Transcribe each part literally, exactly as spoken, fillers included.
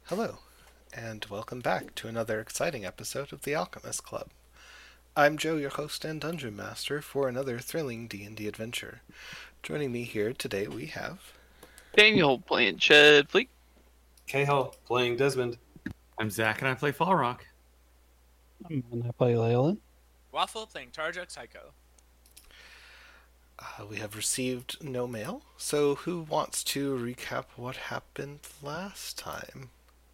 Hello, and welcome back to another exciting episode of The Alchemist Club. I'm Joe, your host and dungeon master for another thrilling D and D adventure. Joining me here today we have... Daniel playing Chad Fleek. Cahill playing Desmond. I'm Zach, and I play Fall Rock. And I play Leyland. Waffle playing Tarjak Psycho. Uh, we have received no mail, so who wants to recap what happened last time?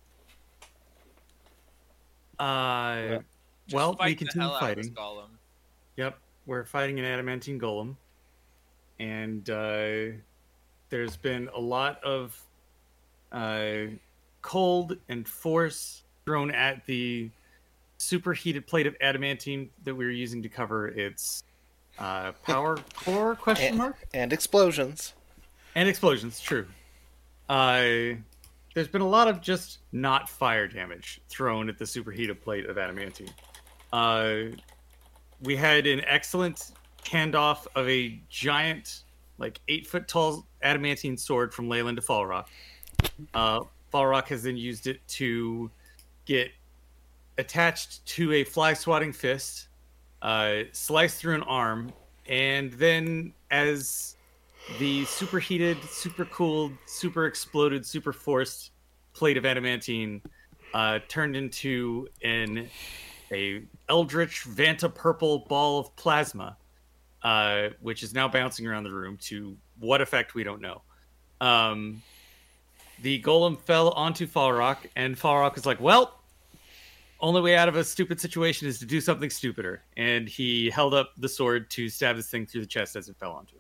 Uh, Just well, fight we the continue hell out of this fighting. golem. Yep, we're fighting an adamantine golem, and uh, there's been a lot of uh, cold and force thrown at the superheated plate of adamantine that we were using to cover its uh, power core? Question And, mark. and explosions. And explosions. True. Uh, there's been a lot of just not fire damage thrown at the superheated plate of adamantine. Uh, we had an excellent handoff of a giant, like eight foot tall adamantine sword from Leyland to Fallrock. Uh, Fallrock has then used it to get attached to a fly swatting fist, uh, slice through an arm, and then as the superheated, super cooled, super exploded, super forced plate of adamantine uh, turned into an a eldritch Vanta purple ball of plasma, uh, which is now bouncing around the room to what effect we don't know. Um, the golem fell onto Fallrock, and Fallrock is like, well, only way out of a stupid situation is to do something stupider. And he held up the sword to stab this thing through the chest as it fell onto him.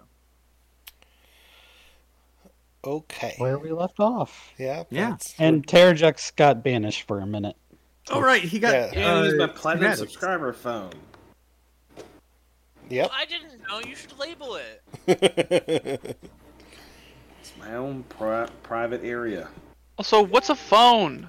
Okay. Where we left off. Yeah. Yeah. that's- And Terrajux got banished for a minute. Oh, right. He got... Yeah. And uh, use my platinum schematics. subscriber phone. Yep. I didn't know. You should label it. It's my own pri- private area. Also, what's a phone?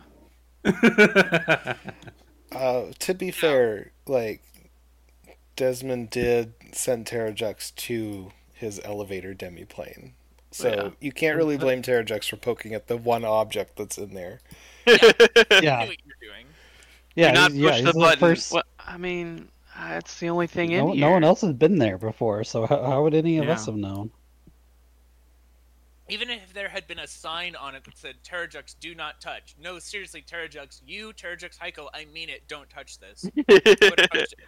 Uh, to be fair, like, Desmond did send Terrajux to his elevator demiplane. So Yeah. you can't really blame Terrajux for poking at the one object that's in there. I Yeah, knew what you were doing. yeah, Do not he's, yeah, push he's the the button. first. What? I mean, uh, it's the only thing No, in no here. one else has been there before, so how, how would any of Yeah. us have known? Even if there had been a sign on it that said Terrajux do not touch. No, seriously, Terrajux, you, Terrajux Heiko, I mean it, don't touch this. I would have touched it.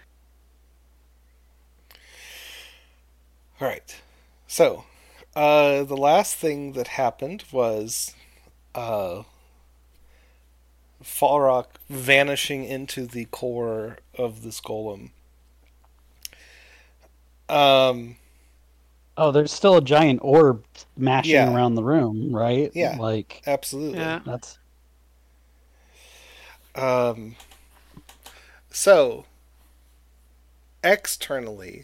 Alright. So, uh, the last thing that happened was, uh, Falrock vanishing into the core of this golem. Um, Oh, there's still a giant orb mashing Yeah. around the room, right? Yeah. Like, absolutely. Yeah. that's... Um, so, externally,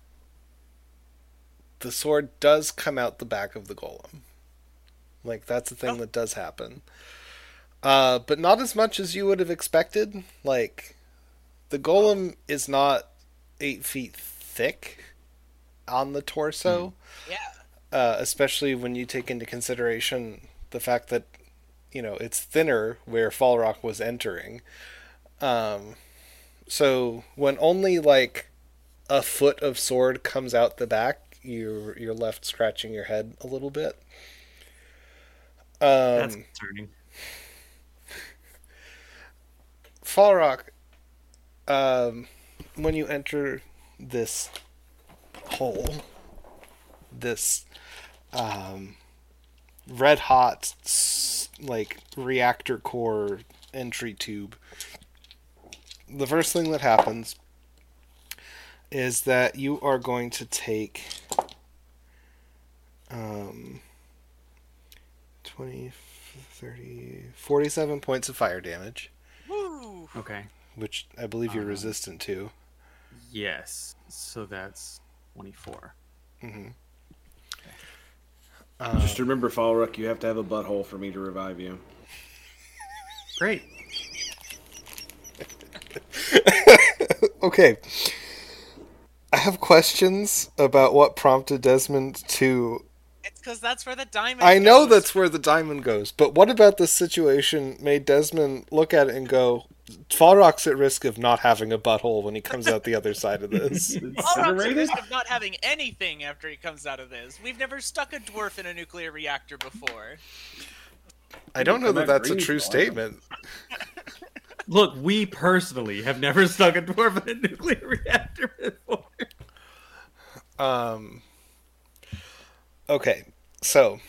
the sword does come out the back of the golem. Like, that's a thing Oh. that does happen. Uh, but not as much as you would have expected. Like, the golem is not eight feet thick on the torso. Yeah. Uh, especially when you take into consideration the fact that, you know, it's thinner where Fallrock was entering. Um, so when only like a foot of sword comes out the back, you're you're left scratching your head a little bit. Um, That's concerning. Fallrock, um, when you enter this hole, this um, red hot s- like reactor core entry tube, the first thing that happens is that you are going to take um, twenty, thirty, forty-seven points of fire damage, Woo! Okay. which I believe you're Uh, resistant to. Yes. So that's twenty-four. Mm-hmm. Just remember, Falrock, you have to have a butthole for me to revive you. Great. Okay. I have questions about what prompted Desmond to because that's where the diamond I know goes. that's where the diamond goes, but what about this situation made Desmond look at it and go, Falrock's at risk of not having a butthole when he comes out the other side of this. Falrock's at Incinerated? risk of not having anything after he comes out of this. We've never stuck a dwarf in a nuclear reactor before. I don't know Come that out that's a green, true so I don't- statement. Look, we personally have never stuck a dwarf in a nuclear reactor before. Um, okay, so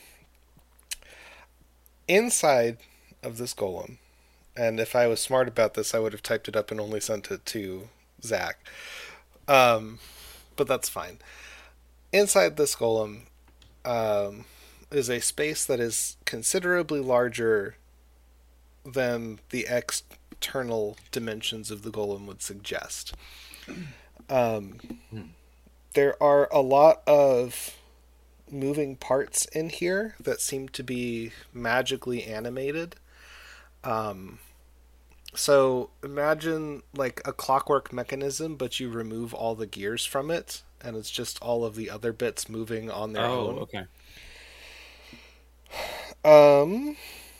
inside of this golem, and if I was smart about this, I would have typed it up and only sent it to Zach. Um, but that's fine. Inside this golem um, is a space that is considerably larger than the external dimensions of the golem would suggest. Um, there are a lot of moving parts in here that seem to be magically animated. Um, so imagine like a clockwork mechanism, but you remove all the gears from it, and it's just all of the other bits moving on their own. okay. Um,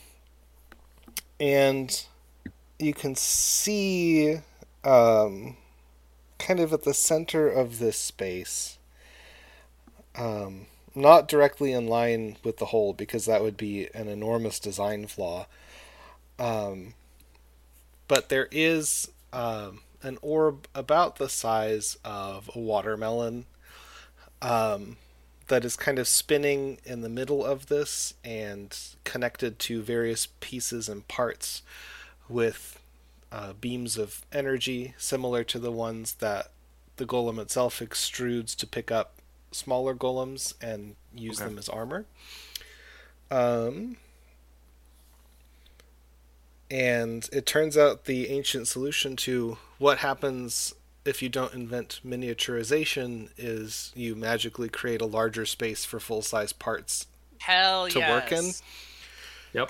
and you can see, um, kind of at the center of this space, um, not directly in line with the hole, because that would be an enormous design flaw. Um, but there is um, an orb about the size of a watermelon um, that is kind of spinning in the middle of this and connected to various pieces and parts with uh, beams of energy similar to the ones that the golem itself extrudes to pick up smaller golems and use Okay. them as armor. Um, and it turns out the ancient solution to what happens if you don't invent miniaturization is you magically create a larger space for full-size parts Hell to yes. work in. Yep.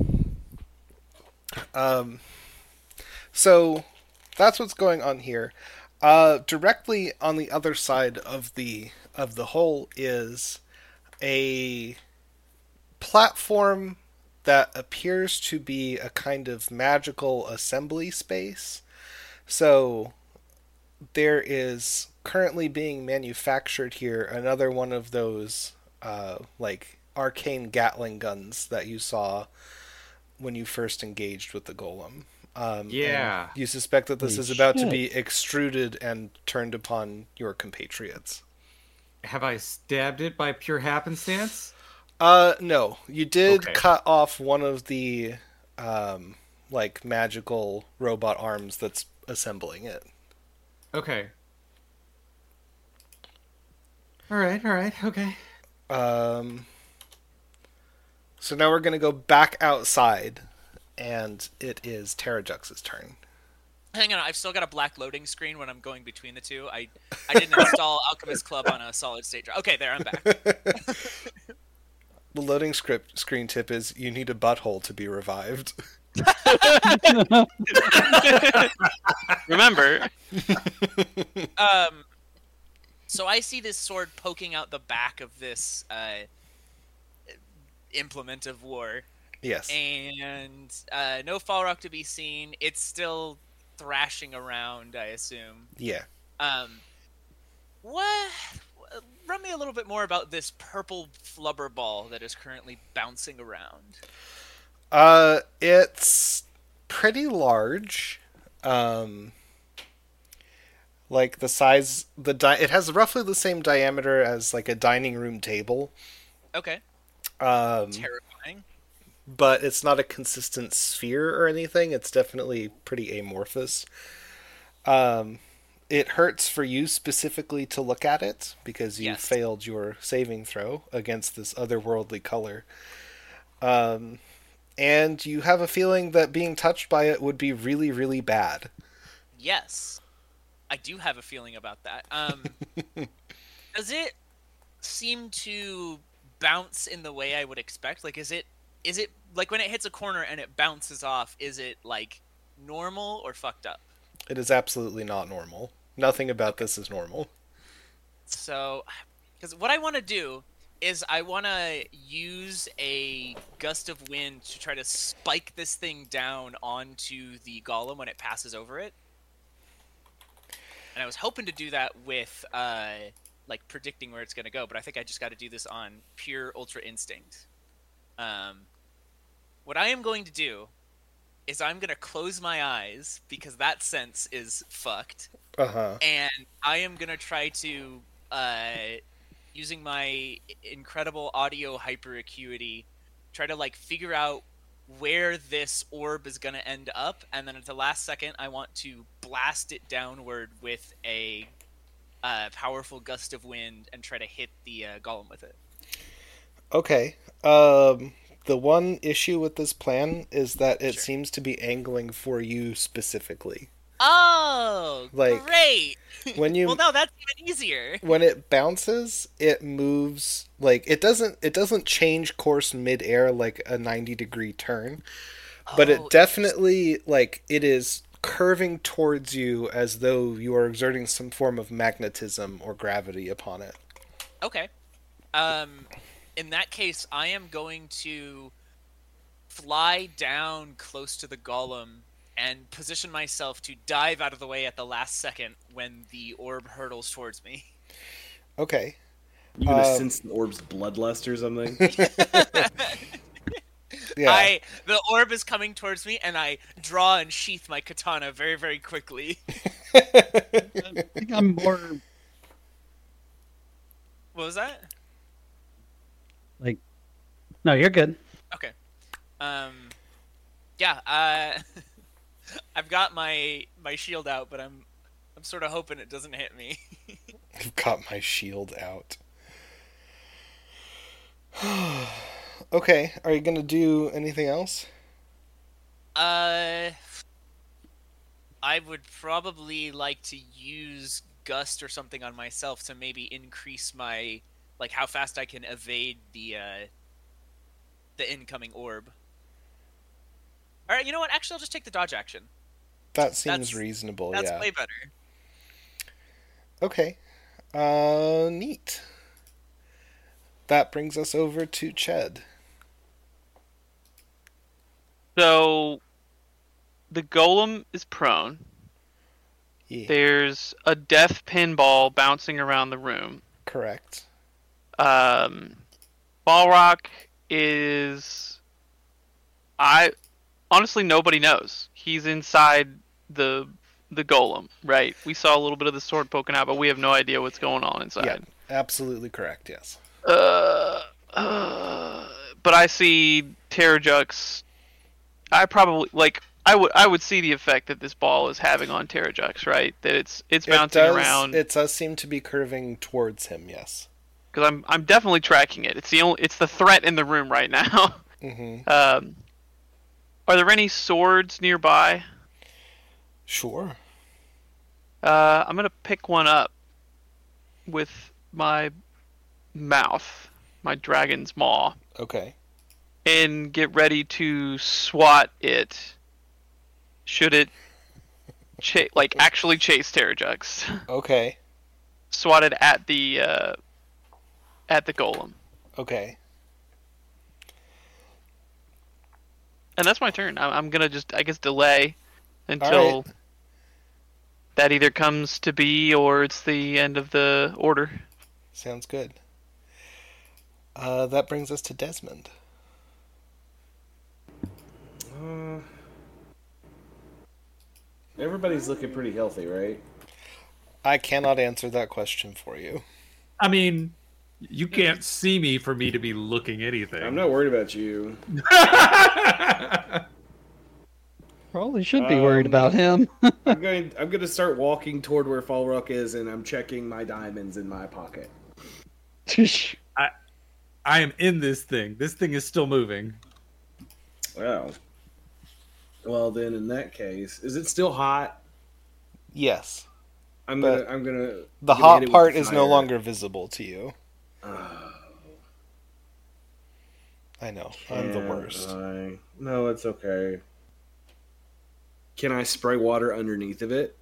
Um, so that's what's going on here. Uh, directly on the other side of the of the hole is a platform that appears to be a kind of magical assembly space. So there is currently being manufactured here another one of those uh, like arcane Gatling guns that you saw when you first engaged with the golem. Um, and Yeah. you suspect that this Holy is about to shit. be extruded and turned upon your compatriots. Have I stabbed it by pure happenstance? Uh, no. You did Okay. cut off one of the, um, like, magical robot arms that's assembling it. Okay. All right, all right, okay. Um, so now we're going to go back outside, and it is Terrajux's turn. Hang on, I've still got a black loading screen when I'm going between the two. I I didn't install Alchemist Club on a solid state drive. Okay, there, I'm back. The loading script screen tip is you need a butthole to be revived. Remember, Um, so I see this sword poking out the back of this uh, implement of war, Yes. and uh, no Falrock to be seen. It's still thrashing around, I assume. Yeah. Um, what? Run me a little bit more about this purple flubber ball that is currently bouncing around. Uh, it's pretty large. Um, like the size, the di- it has roughly the same diameter as like a dining room table. Okay, Um, terrifying. but it's not a consistent sphere or anything. It's definitely pretty amorphous. Um, it hurts for you specifically to look at it because you Yes. failed your saving throw against this otherworldly color. Um, and you have a feeling that being touched by it would be really, really bad. Yes, I do have a feeling about that. Um, does it seem to bounce in the way I would expect? Like, is it is it like when it hits a corner and it bounces off? Is it like normal or fucked up? It is absolutely not normal. Nothing about this is normal. So, because what I want to do is I want to use a gust of wind to try to spike this thing down onto the golem when it passes over it. And I was hoping to do that with, uh, like, predicting where it's going to go, but I think I just got to do this on pure Ultra Instinct. Um, what I am going to do is I'm going to close my eyes, because that sense is fucked. Uh-huh. And I am going to try to, uh, using my incredible audio hyperacuity, try to, like, figure out where this orb is going to end up, and then at the last second, I want to blast it downward with a uh, powerful gust of wind and try to hit the uh, golem with it. Okay. Um, the one issue with this plan is that it Sure. seems to be angling for you specifically. Oh, Like, great! When you Well, no, that's even easier. when it bounces, it moves like it doesn't it doesn't change course mid-air like a ninety degree turn, but Oh, it definitely like it is curving towards you as though you are exerting some form of magnetism or gravity upon it. Okay. Um, in that case, I am going to fly down close to the golem and position myself to dive out of the way at the last second when the orb hurtles towards me. Okay. You gonna Um, sense the orb's bloodlust or something? Yeah. I the orb is coming towards me, and I draw and sheath my katana very, very quickly. I think I'm more What was that? like. No, you're good. Okay. Um. Yeah. Uh. I've got my my shield out, but I'm I'm sort of hoping it doesn't hit me. I've got my shield out. Okay, are you gonna do anything else? Uh, I would probably like to use Gust or something on myself to maybe increase my, like, how fast I can evade the, uh, the incoming orb. Alright, you know what? Actually, I'll just take the dodge action. That seems That's- reasonable, That's yeah. way better. Okay. Uh, neat. That brings us over to Ched. So, the golem is prone. Yeah, There's a death pinball bouncing around the room. correct. Um, Balrock is. I honestly nobody knows. He's inside the the golem, right? We saw a little bit of the sword poking out, but we have no idea what's going on inside. Yeah, absolutely correct, yes. Uh, uh, but I see Terrajux. I probably like. I would. I would see the effect that this ball is having on Terrajux, right? That it's it's bouncing it does, around. It does seem to be curving towards him, yes. Because I'm I'm definitely tracking it. It's the only. It's the threat in the room right now. Mm-hmm. um, are there any swords nearby? Sure. Uh, I'm gonna pick one up with my mouth, my dragon's maw, Okay. and get ready to swat it. Should it, cha- like actually chase Terrajux, Okay. swat it at the uh, at the golem, Okay. and that's my turn. I'm, I'm gonna just, I guess, delay until Alright. that either comes to be or it's the end of the order. Sounds good. Uh, that brings us to Desmond. Uh, everybody's looking pretty healthy, right? I cannot answer that question for you. I mean, you can't see me for me to be looking anything. I'm not worried about you. Probably should be worried Um, about him. I'm going. I'm going to start walking toward where Falrock is, and I'm checking my diamonds in my pocket. I am in this thing. This thing is still moving. Wow. Well, then, in that case, is it still hot? Yes. I'm But gonna. I'm gonna. The gonna hot hit it with part the is no fire. longer visible to you. Oh, I know. I'm the can't worst. I? No, it's okay. Can I spray water underneath of it?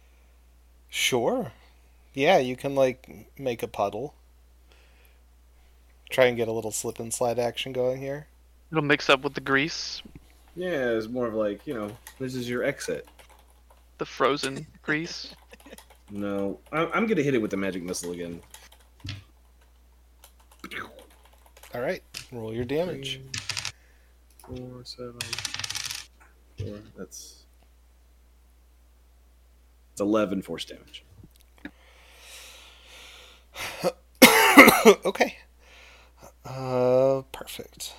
Sure. Yeah, you can, like, make a puddle. try and get a little slip and slide action going here. It'll mix up with the grease, Yeah, it's more of like, you know, this is your exit. the frozen grease. No, I'm, I'm gonna hit it with the magic missile again. All right, roll your damage. Four, seven, four. That's it's eleven force damage. Okay. Uh, perfect.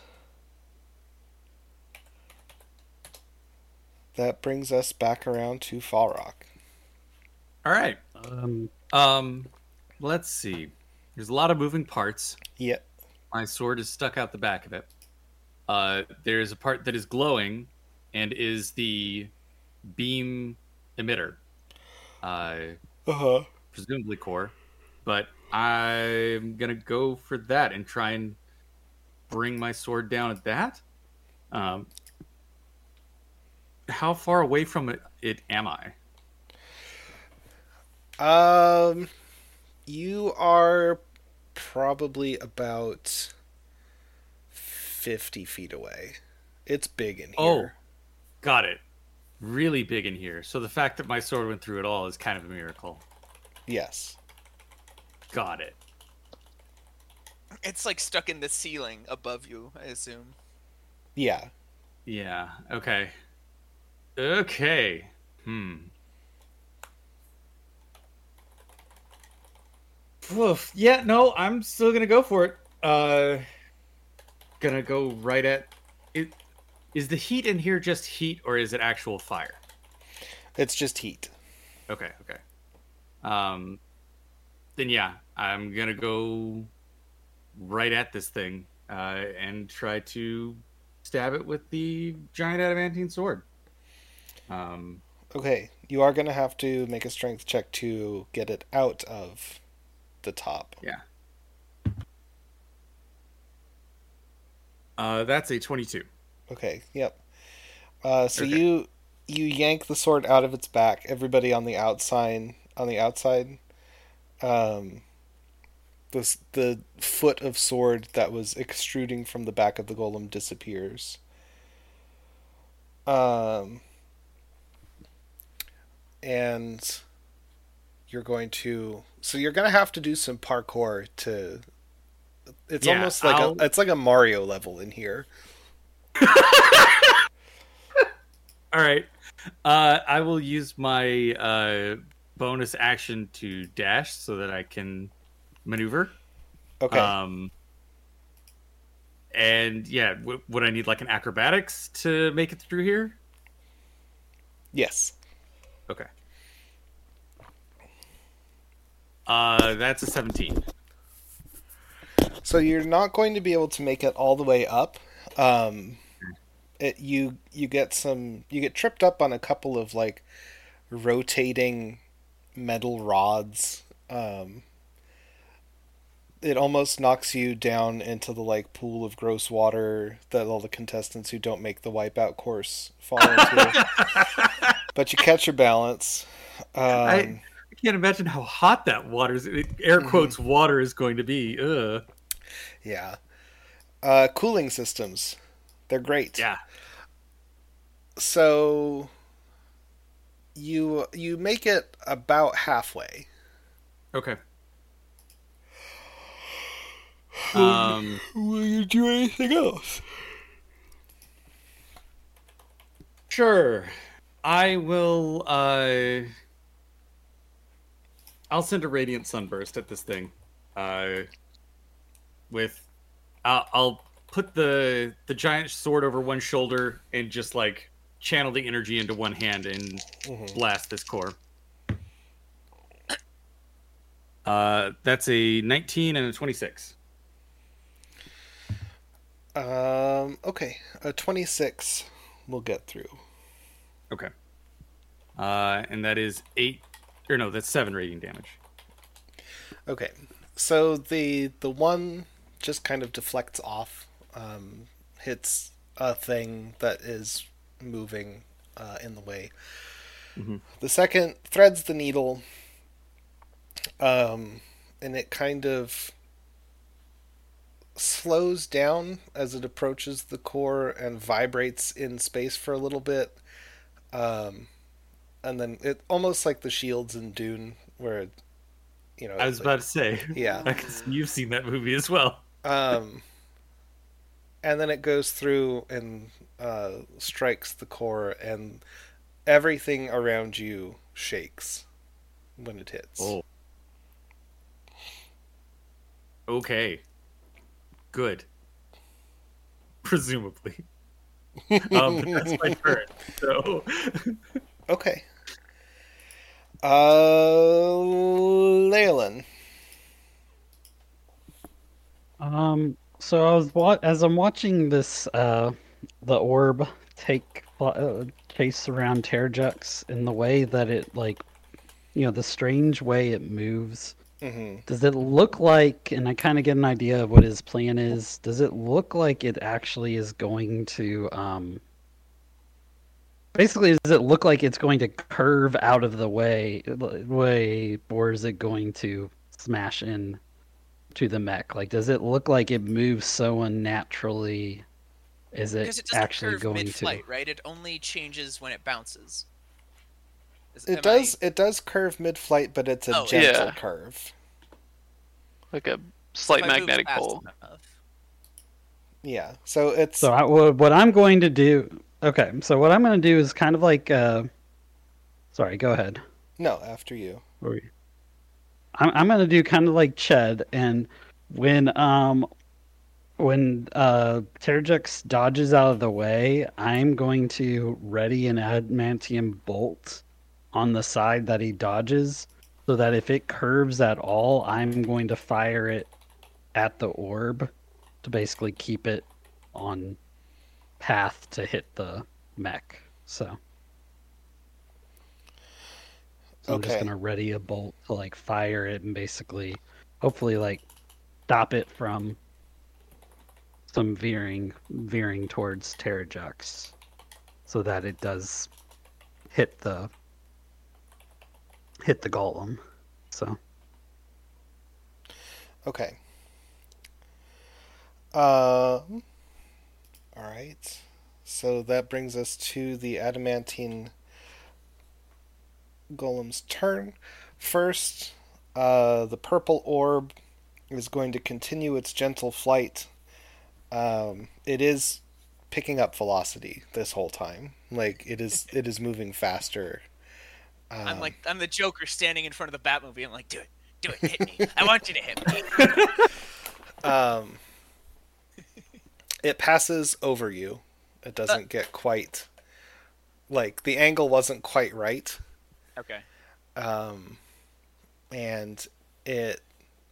That brings us back around to Fall Rock. All right. Um, Um, let's see. There's a lot of moving parts. Yep. My sword is stuck out the back of it. Uh, there's a part that is glowing and is the beam emitter. Uh, Uh huh. presumably core. But I'm gonna go for that and try and bring my sword down at that. Um, how far away from it, it am I? Um, you are probably about fifty feet away. It's big in Oh, here. got it. Really big in here. So the fact that my sword went through it all is kind of a miracle. Yes. Got it. It's like stuck in the ceiling above you, I assume. Yeah. Yeah. Okay. Okay. Hmm. Woof. Yeah. No, I'm still gonna go for it. Uh, gonna go right at it. Is the heat in here just heat, or is it actual fire? It's just heat. Okay. Okay. Um. Then yeah, I'm gonna go right at this thing uh, and try to stab it with the giant adamantine sword. Um. Okay, you are going to have to make a strength check to get it out of the top. Yeah. Uh, that's a twenty-two. Okay, yep. Uh, so Okay. you you yank the sword out of its back. Everybody on the outside on the outside, um, this the foot of sword that was extruding from the back of the golem disappears. Um, and you're going to so you're going to have to do some parkour to. It's Yeah, almost like I'll- a it's like a Mario level in here. All right. Uh, I will use my uh, bonus action to dash so that I can maneuver. Okay. Um, and yeah, w- would I need like an acrobatics to make it through here? Yes. Okay. Uh, that's a seventeen. So you're not going to be able to make it all the way up. Um, it, you you get some you get tripped up on a couple of like rotating metal rods. Um, it almost knocks you down into the like pool of gross water that all the contestants who don't make the wipeout course fall into. But you catch your balance. Um, I, I can't imagine how hot that water is. Air quotes water is going to be. Ugh. Yeah. Uh, cooling systems. They're great. Yeah. So you you make it about halfway. Okay. Um. Will you do anything else? Sure. I will. Uh. I'll send a radiant sunburst at this thing. Uh. With, I'll, I'll put the the giant sword over one shoulder and just like channel the energy into one hand and Mhm. blast this core. Uh, that's a nineteen and a twenty-six. Um. Okay. A twenty-six will get through. Okay. Uh, and that is eight, or no, that's seven radiant damage. Okay. So the the one just kind of deflects off, um, hits a thing that is moving uh, in the way. Mhm. The second threads the needle, um, and it kind of slows down as it approaches the core and vibrates in space for a little bit. Um, and then it almost like the shields in Dune, where it, you know. I was like, about to say. Yeah. I can see you've seen that movie as well. Um, and then it goes through and uh, strikes the core, and everything around you shakes when it hits. Oh. Okay. Good. Presumably. um, but that's my turn. So. Okay. Uh, Leyland. Um. So I was wa- as I'm watching this, uh, the orb take uh, chase around Terrajux in the way that it like, you know, the strange way it moves. Mm-hmm. Does it look like, and I kind of get an idea of what his plan is, does it look like it actually is going to, um, basically, does it look like it's going to curve out of the way, way, or is it going to smash in to the mech? Like, does it look like it moves so unnaturally? Is it, Because it doesn't actually curve going mid-flight, to? right? It only changes when it bounces. Is, It am does. I- It does curve mid-flight, but it's a Oh, gentle yeah. curve. Like a slight if I move magnetic fast pole. enough. Yeah. So it's So I, wha- what I'm going to do, okay, so what I'm going to do is kind of like, uh, sorry, go ahead. no after you. Or- I'm I'm gonna do kind of like Ched, and when um when uh Terrajux dodges out of the way, I'm going to ready an adamantium bolt on the side that he dodges, so that if it curves at all, I'm going to fire it at the orb to basically keep it on path to hit the mech. So. So I'm just Okay. gonna ready a bolt to like fire it and basically, hopefully, like stop it from some veering, veering towards Terrajux, so that it does hit the hit the golem. So Okay. Uh, all right. So that brings us to the adamantine golem's turn. First, uh, the purple orb is going to continue its gentle flight. Um, it is picking up velocity this whole time. Like it is, it is moving faster. Um, I'm like I'm the Joker standing in front of the Batmobile. I'm like, do it, do it, hit me. I want you to hit me. Um, it passes over you. It doesn't get quite like the angle wasn't quite right. Okay. Um, and it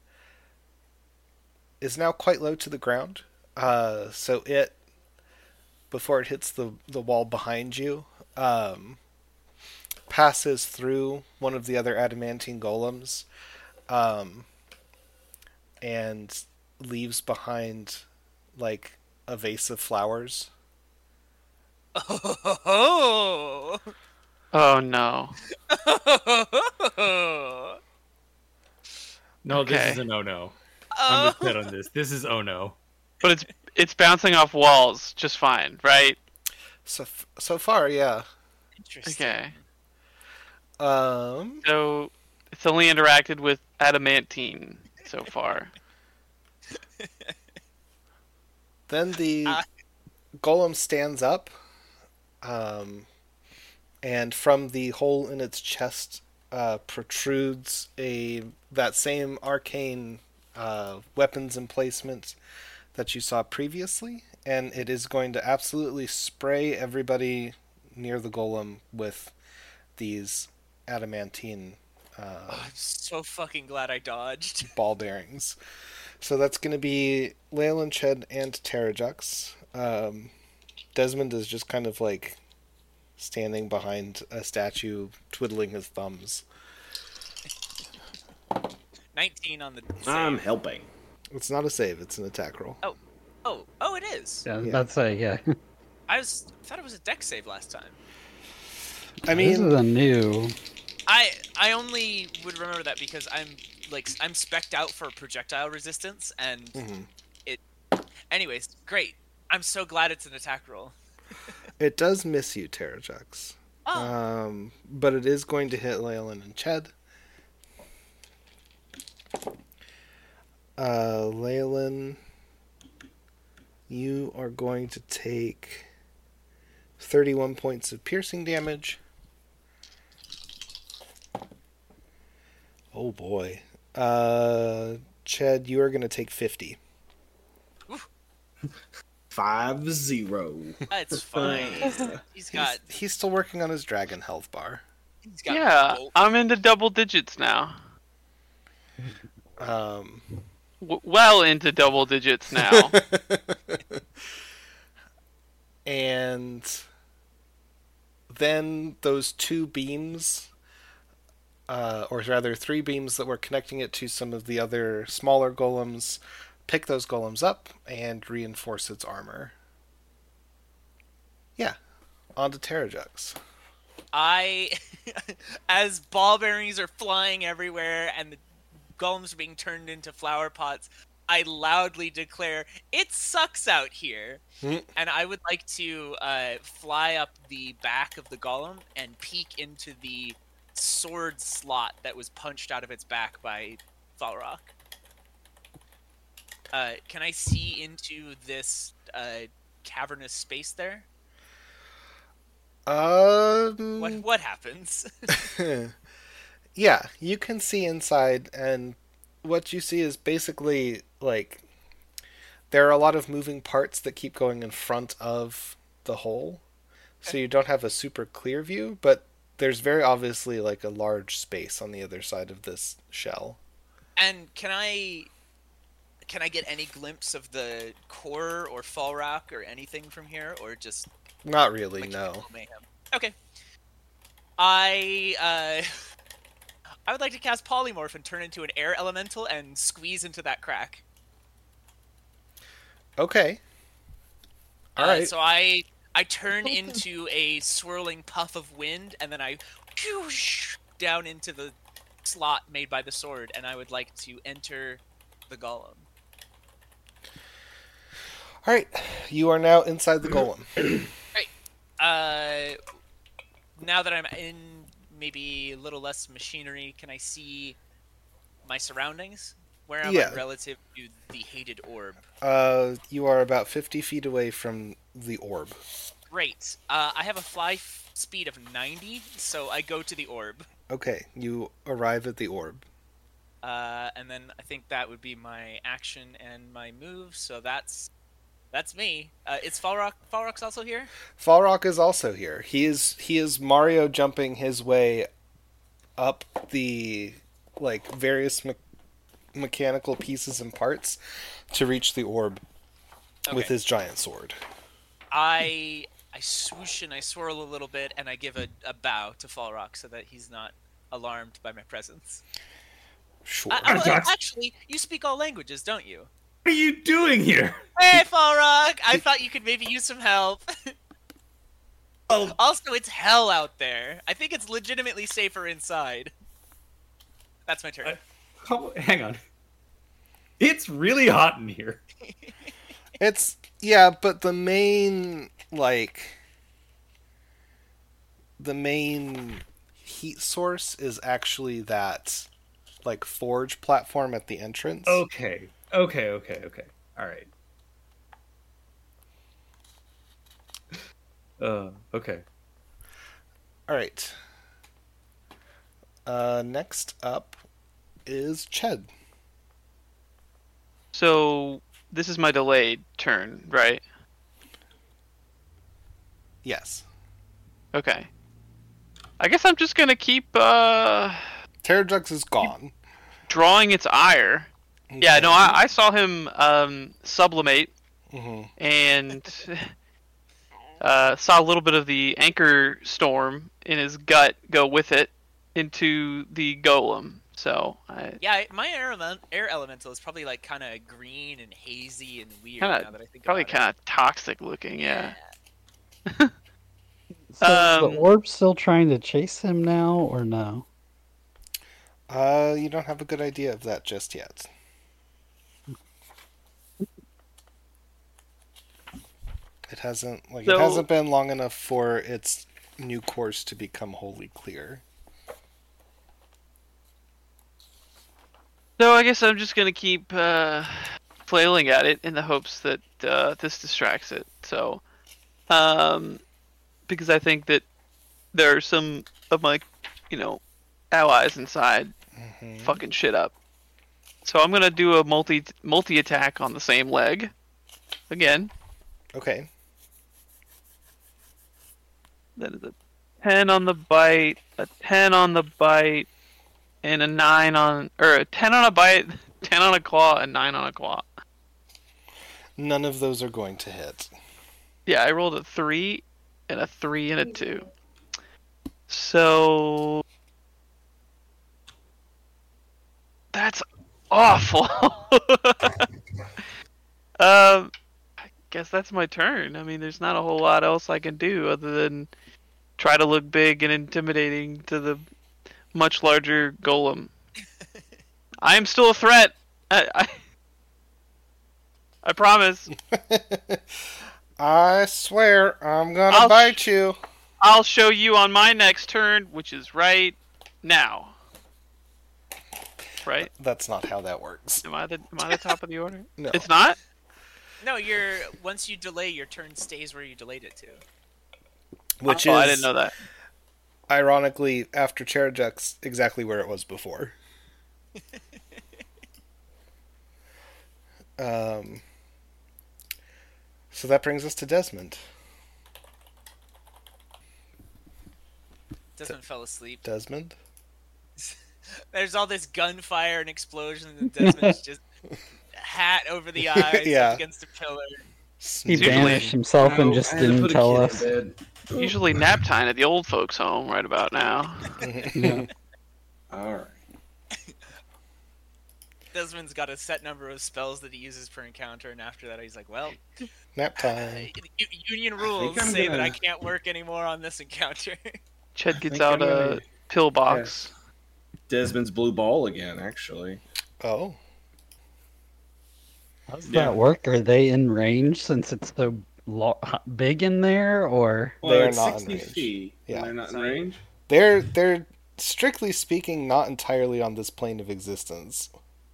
is now quite low to the ground. Uh, so it before it hits the the wall behind you, um, passes through one of the other adamantine golems, um, and leaves behind like a vase of flowers. Oh. Oh no. No, this Okay. is a no-no. I'm Oh. just set on this. This is oh no. But it's it's bouncing off walls just fine, right? So f- so far, yeah. Interesting. Okay. Um, So it's only interacted with adamantine so far. then the Uh. golem stands up, um, and from the hole in its chest uh, protrudes a that same arcane uh, weapons emplacement that you saw previously, and it is going to absolutely spray everybody near the golem with these adamantine uh, Oh, I'm so fucking glad I dodged. ball bearings. So that's going to be Leyland, Ched, and Terrajux. Um, Desmond is just kind of like standing behind a statue, twiddling his thumbs. nineteen on the. Save. I'm helping. It's not a save; it's an attack roll. Oh, oh, it is. yeah, I was Yeah. about to say, yeah. I was thought it was a deck save last time. I This is mean, a new. I I only would remember that because I'm like I'm spec'd out for projectile resistance, and mhm. Anyways, great. I'm so glad it's an attack roll. It does miss you, Terrajux. Oh, Um, but it is going to hit Leyland and Ched. Uh, Leyland, you are going to take thirty-one points of piercing damage. Oh boy. Uh, Ched, you are going to take fifty. Five zero. it's fine. He's got. He's, he's still working on his dragon health bar. He's got. Yeah, gold. I'm into double digits now. Um, W- well into double digits now. and then those two beams, uh, or rather three beams that were connecting it to some of the other smaller golems, pick those golems up and reinforce its armor. Yeah, on to Terrajux. I, as ball bearings are flying everywhere and the golems are being turned into flower pots, I loudly declare, "It sucks out here!" Mm. And I would like to uh, fly up the back of the golem and peek into the sword slot that was punched out of its back by Falrock. Uh, can I see into this uh, cavernous space there? Um, What what happens? yeah, you can see inside, and what you see is basically like there are a lot of moving parts that keep going in front of the hole, so you don't have a super clear view, but there's very obviously like a large space on the other side of this shell. And can I can I get any glimpse of the core or Falrock or anything from here, or just Not really, no. mechanical mayhem? Okay. I uh, I would like to cast Polymorph and turn into an air elemental and squeeze into that crack. Okay. All Uh, right. So I I turn into a swirling puff of wind, and then I whoosh down into the slot made by the sword, and I would like to enter the golem. All right. You are now inside the golem. Uh, now that I'm in maybe a little less machinery, can I see my surroundings? Where am Yeah. I relative to the hated orb? Uh, you are about fifty feet away from the orb. Great. Uh, I have a fly f- speed of ninety, so I go to the orb. Okay, you arrive at the orb. Uh, and then I think that would be my action and my move, so that's that's me. Uh, is Falrock Falrock's also here? Falrock is also here. He is he is Mario jumping his way up the like various me- mechanical pieces and parts to reach the orb with Okay. his giant sword. I I swoosh and I swirl a little bit, and I give a, a bow to Falrock so that he's not alarmed by my presence. Sure. I, I- well, actually, you speak all languages, don't you? What are you doing here? Hey, Falrock! I thought you could maybe use some help. Oh, Also, it's hell out there. I think it's legitimately safer inside. That's my turn. I- oh, hang on. It's really hot in here. It's yeah, but the main like the main heat source is actually that like forge platform at the entrance. Okay. Okay, okay, okay. All right. Uh, okay. All right. Uh, next up is Ched. So this is my delayed turn, right? Yes. Okay. I guess I'm just gonna keep uh, Terrajux is gone. drawing its ire. Yeah, no, I, I saw him um, sublimate hmm and uh, saw a little bit of the anchor storm in his gut go with it into the golem. So I Yeah, my air, element, air elemental is probably like kind of green and hazy and weird Kinda- now that I think probably about it. kind of toxic looking. Yeah. So Um, is the orb still trying to chase him now, or no? Uh, you don't have a good idea of that just yet. It hasn't like So- it hasn't been long enough for its new course to become wholly clear. So I guess I'm just gonna keep uh, flailing at it in the hopes that uh, this distracts it. So, um, because I think that there are some of my, you know, allies inside Mhm. fucking shit up. So I'm gonna do a multi multi attack on the same leg, again. Okay. That is a ten on the bite, a ten on the bite, and a nine on, or a ten on a bite, ten on a claw, and nine on a claw. None of those are going to hit. Yeah, I rolled a three, and a three and a two. So that's awful. um, I guess that's my turn. I mean, there's not a whole lot else I can do other than try to look big and intimidating to the much larger golem. I am still a threat. I, I, I promise. I swear I'm gonna I'll bite you. I'll show you on my next turn, which is right now. Right? That's not how that works. Am I the am I the top of the order? No. It's not? No, you're once you delay, your turn stays where you delayed it to. Which oh, is, I didn't know that. ironically, after Cherajek's exactly where it was before. um. So that brings us to Desmond. Desmond fell asleep. Desmond? There's all this gunfire and explosion, and Desmond's just hat over the eyes Yeah. up against a pillar. He Usually- banished himself and No, just I had to didn't put a tell kid in us. bed. Usually nap time at the old folks' home right about now. Yeah. All right. Desmond's got a set number of spells that he uses per encounter, and after that, he's like, "Well, Nap time. U- Union rules I'm say that gonna- I can't work anymore on this encounter." Ched gets think out I'm a gonna- pill box. Desmond's blue ball again, actually. Oh. How does Yeah. that work? Are they in range since it's so lo- big in there, or Well, They are it's not in sixty range. feet. and Yeah. They're not in So- range? They're they're strictly speaking not entirely on this plane of existence.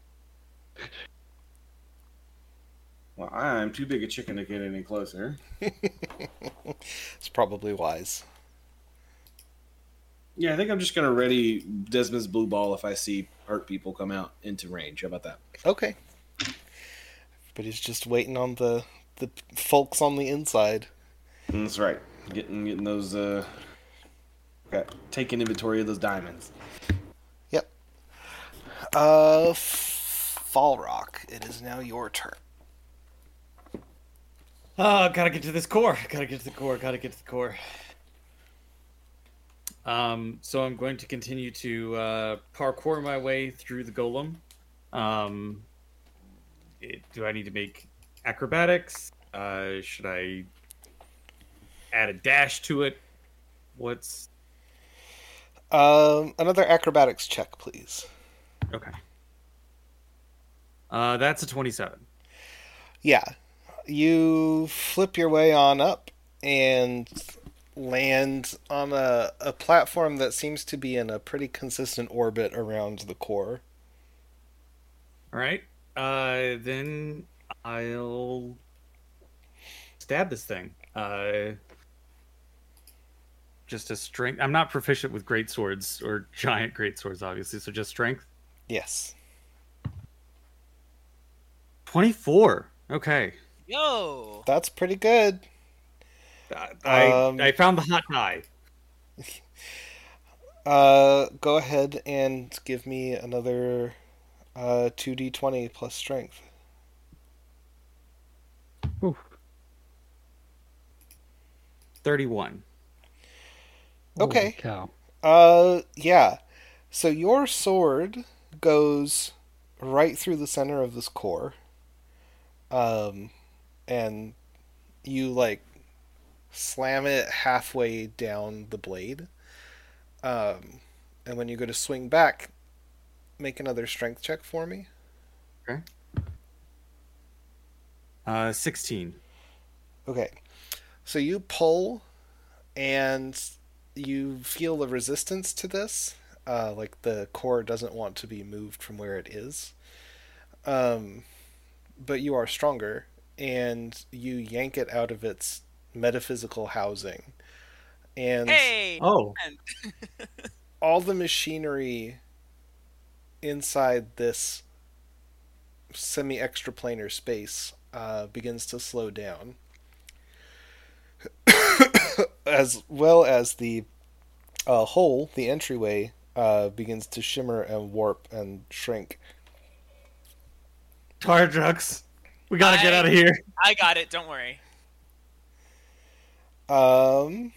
Well, I'm too big a chicken to get any closer. It's probably wise. Yeah, I think I'm just going to ready Desmond's blue ball if I see hurt people come out into range. How about that? Okay. But he's just waiting on the the folks on the inside. That's right. Getting getting those uh okay, taking inventory of those diamonds. Yep. Uh Fall Rock, it is now your turn. Oh, gotta get to this core. Gotta get to the core. Gotta get to the core. Um, so I'm going to continue to uh, parkour my way through the golem. Um, it, do I need to make acrobatics? Uh, should I add a dash to it? What's Um another acrobatics check, please. okay? Uh, that's a twenty-seven. Yeah. You flip your way on up and land on a, a platform that seems to be in a pretty consistent orbit around the core. All right. Uh, then I'll stab this thing. Uh, just a strength. I'm not proficient with great swords or giant great swords, obviously. So just strength. Yes. twenty-four. Okay. Yo, That's pretty good. I Um, I found the hot die. Uh, go ahead and give me another uh, two d twenty plus strength. thirty-one. Okay. Holy cow. Uh, yeah. So your sword goes right through the center of this core. Um, and you, like, slam it halfway down the blade. Um, and when you go to swing back, make another strength check for me. Uh, sixteen. Okay. So you pull, and you feel the resistance to this. Uh, like the core doesn't want to be moved from where it is. Um, but you are stronger, and you yank it out of its metaphysical housing. And Hey. Oh, And all the machinery inside this semi extraplanar space uh, begins to slow down, as well as the uh, hole, the entryway, uh, begins to shimmer and warp and shrink. Tardrux, we gotta get I- out of here. I got it. Don't worry. Um,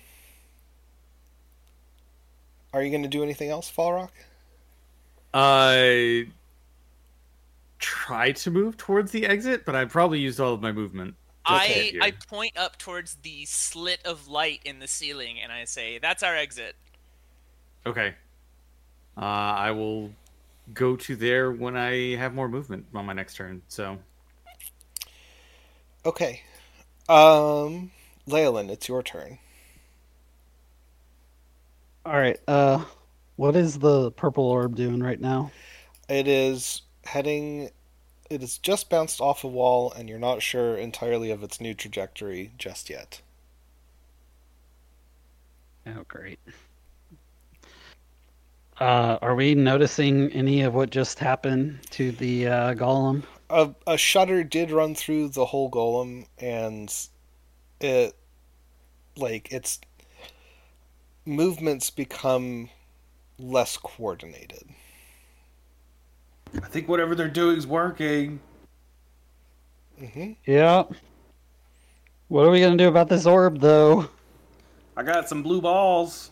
are you going to do anything else, Fallrock? I try to move towards the exit, but I probably used all of my movement. to I get here. I point up towards the slit of light in the ceiling and I say, "That's our exit." Okay. Uh, I will go to there when I have more movement on my next turn. So Okay. Um, Leyland, it's your turn. All right. Uh, what is the purple orb doing right now? It is heading. It has just bounced off a wall, and you're not sure entirely of its new trajectory just yet. Oh, great. Uh, are we noticing any of what just happened to the uh, golem? A, a shudder did run through the whole golem, and it, like, its movements become less coordinated. I think whatever they're doing is working. hmm Yeah. What are we gonna do about this orb, though? I got some blue balls.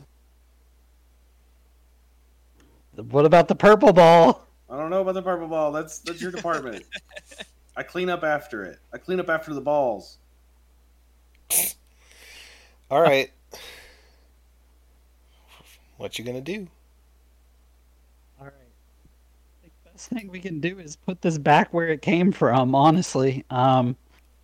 What about the purple ball? I don't know about the purple ball. That's that's your department. I clean up after it. I clean up after the balls. All right. What you gonna do? All right. The best thing we can do is put this back where it came from, honestly. Um,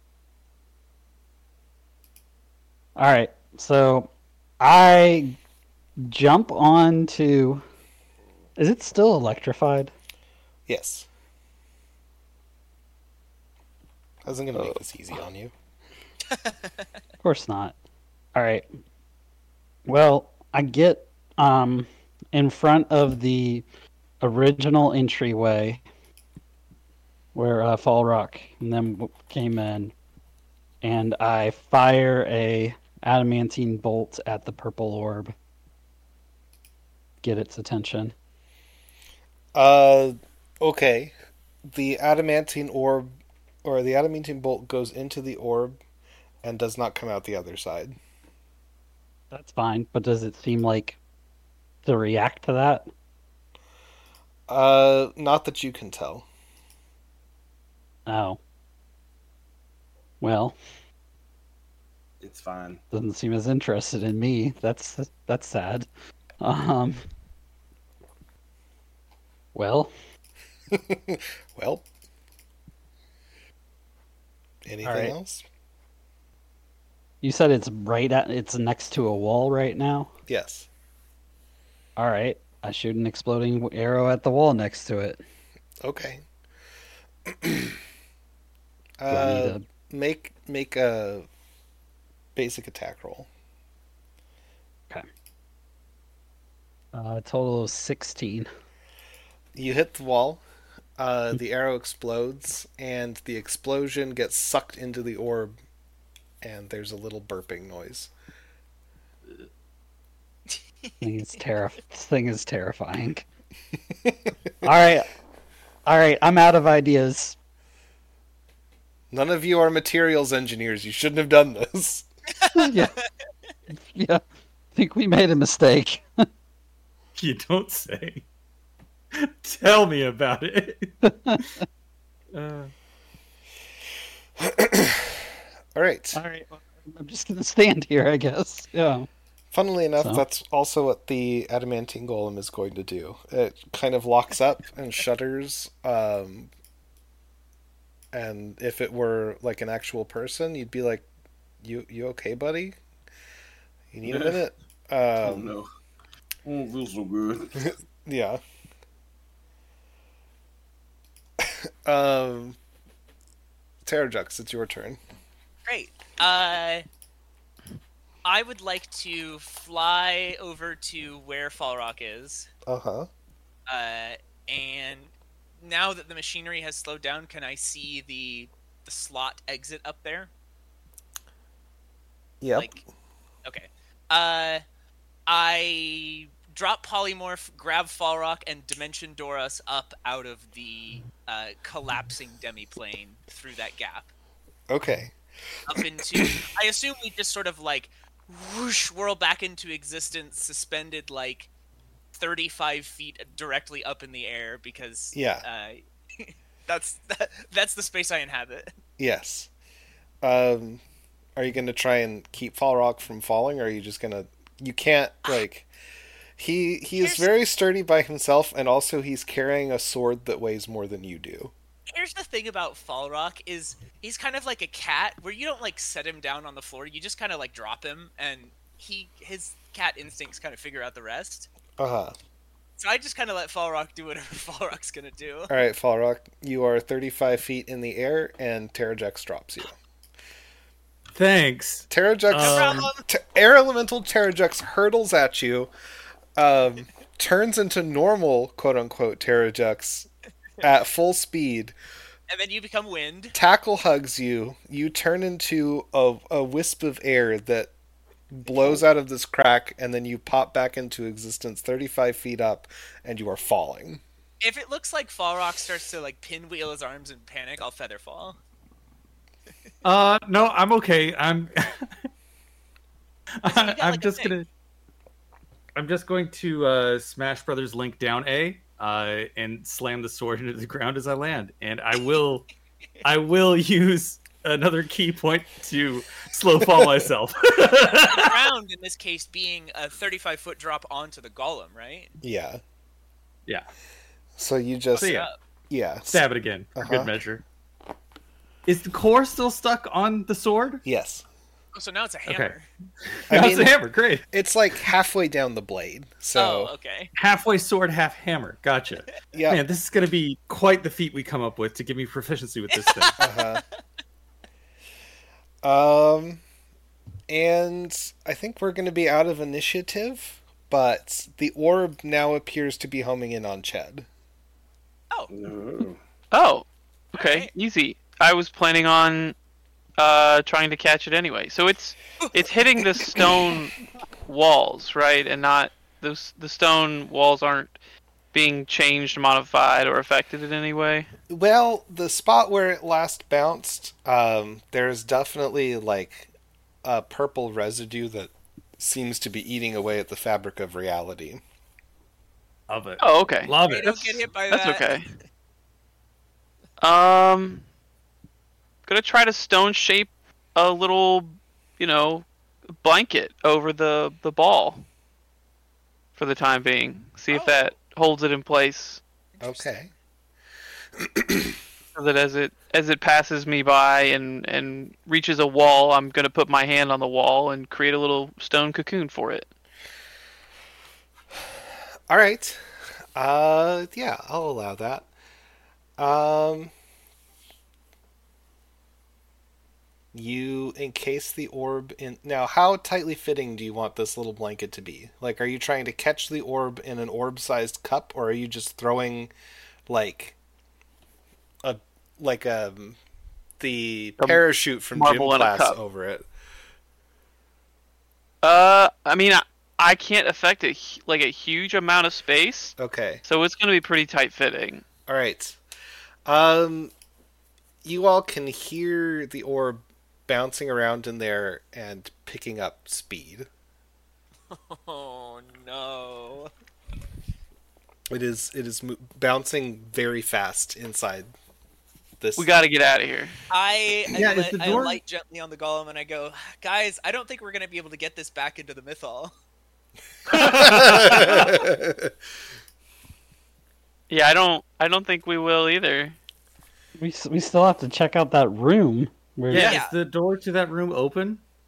all right. So I jump onto. Is it still electrified? Yes. I wasn't gonna make this easy on you. Of course not. All right. Well, I get um in front of the original entryway where uh, Fall Rock and them w- came in, and I fire a adamantine bolt at the purple orb. Get its attention. Uh, okay. The adamantine orb, or the adamantine bolt, goes into the orb and does not come out the other side. That's fine, but does it seem like to react to that? Uh, not that you can tell. Oh. Well, It's fine. doesn't seem as interested in me. That's that's sad. Um. Well, Well, anything All right. else? you said it's right at it's next to a wall right now. Yes. All right, I shoot an exploding arrow at the wall next to it. Okay. Do I uh, need to- make make a basic attack roll. uh, a total of sixteen. You hit the wall. Uh, the arrow explodes, and the explosion gets sucked into the orb, and there's a little burping noise. This thing is terrif- This thing is terrifying. All right, all right. I'm out of ideas. None of you are materials engineers. You shouldn't have done this. yeah, yeah. I think we made a mistake. you don't say. Tell me about it. uh, All right. All right, well, I'm just gonna stand here, I guess. Yeah. Funnily enough, So? that's also what the adamantine golem is going to do. It kind of locks up and shudders. Um, and if it were like an actual person, you'd be like, you you okay, buddy? You need a Yeah. minute? Oh Um, no. Oh, it feels so good. yeah. um, Terrajux, it's your turn. Great. Uh, I would like to fly over to where Fall Rock is. Uh huh. Uh, and now that the machinery has slowed down, can I see the the slot exit up there? Yep. Like, okay. Uh, I drop polymorph, grab Fall Rock, and dimension door us up out of the uh, collapsing demiplane through that gap. Okay. Up into. I assume we just sort of like whoosh, whirl back into existence, suspended like thirty-five feet directly up in the air because Yeah. uh, that's that, that's the space I inhabit. Yes. Um, are you going to try and keep Fall Rock from falling, or are you just going to... You can't, like... He he is Here's- very sturdy by himself, and also he's carrying a sword that weighs more than you do. Here's the thing about Fall Rock is he's kind of like a cat where you don't like set him down on the floor, you just kind of like drop him and he his cat instincts kind of figure out the rest. Uh-huh. So I just kind of let Fall Rock do whatever Fall Rock's gonna do. Alright, Fall Rock, you are thirty-five feet in the air, and Terrajux drops you. Thanks. Terrajux... Um, T- Air Elemental Terrajux hurdles at you, um, turns into normal, quote-unquote, Terrajux at full speed, And then you become wind. tackle hugs you, you turn into a, a wisp of air that blows out of this crack, and then you pop back into existence thirty-five feet up, and you are falling. If it looks like Fall Rock starts to like pinwheel his arms in panic, I'll feather fall. Uh, no, I'm okay. I'm. got, like, I'm a just thing. gonna. I'm just going to uh, Smash Brothers Link down A, uh, and slam the sword into the ground as I land, and I will, I will use another key point to slow fall myself. The ground in this case being a thirty-five foot drop onto the golem, right? Yeah. Yeah. So you just... So yeah, Yeah. stab it again for Uh-huh. good measure. Is the core still stuck on the sword? Yes. Oh, so now it's a hammer. I That's mean- a hammer. Great. It's like halfway down the blade, so... Oh, okay. Halfway sword, half hammer. Gotcha. Yeah. Man, this is going to be quite the feat we come up with to give me proficiency with this thing. Uh-huh. Um, and I think we're going to be out of initiative, but the orb now appears to be homing in on Ched. No. Oh, okay, Alright. easy. I was planning on uh, trying to catch it anyway. So it's it's hitting the stone walls, right? And not those the stone walls aren't being changed, modified, or affected in any way. Well, the spot where it last bounced, um, there's definitely like a purple residue that seems to be eating away at the fabric of reality. Love it. Oh, okay. Love Hey, it. don't get hit by That's that. okay. Um, gonna try to stone shape a little, you know, blanket over the the ball for the time being. See if Oh. that holds it in place, Okay. so that as it as it passes me by and and reaches a wall, I'm gonna put my hand on the wall and create a little stone cocoon for it. All right. Uh, yeah, I'll allow that. Um, you encase the orb in. Now, how tightly fitting do you want this little blanket to be? Like, are you trying to catch the orb in an orb-sized cup, or are you just throwing, like, a like a the A parachute from gym marble in a class cup. over it? Uh, I mean, I, I can't affect a hu- like a huge amount of space, Okay. so it's gonna be pretty tight fitting. All right. Um, you all can hear the orb bouncing around in there and picking up speed. Oh no. It is it is mo- bouncing very fast inside this. We got to get out of here. I, I, Yeah, is let, the I door- light gently on the golem and I go, guys, I don't think we're gonna be able to get this back into the mythal. Yeah, I don't. I don't think we will either. We s- we still have to check out that room. Where Yeah, Yeah. is the door to that room open?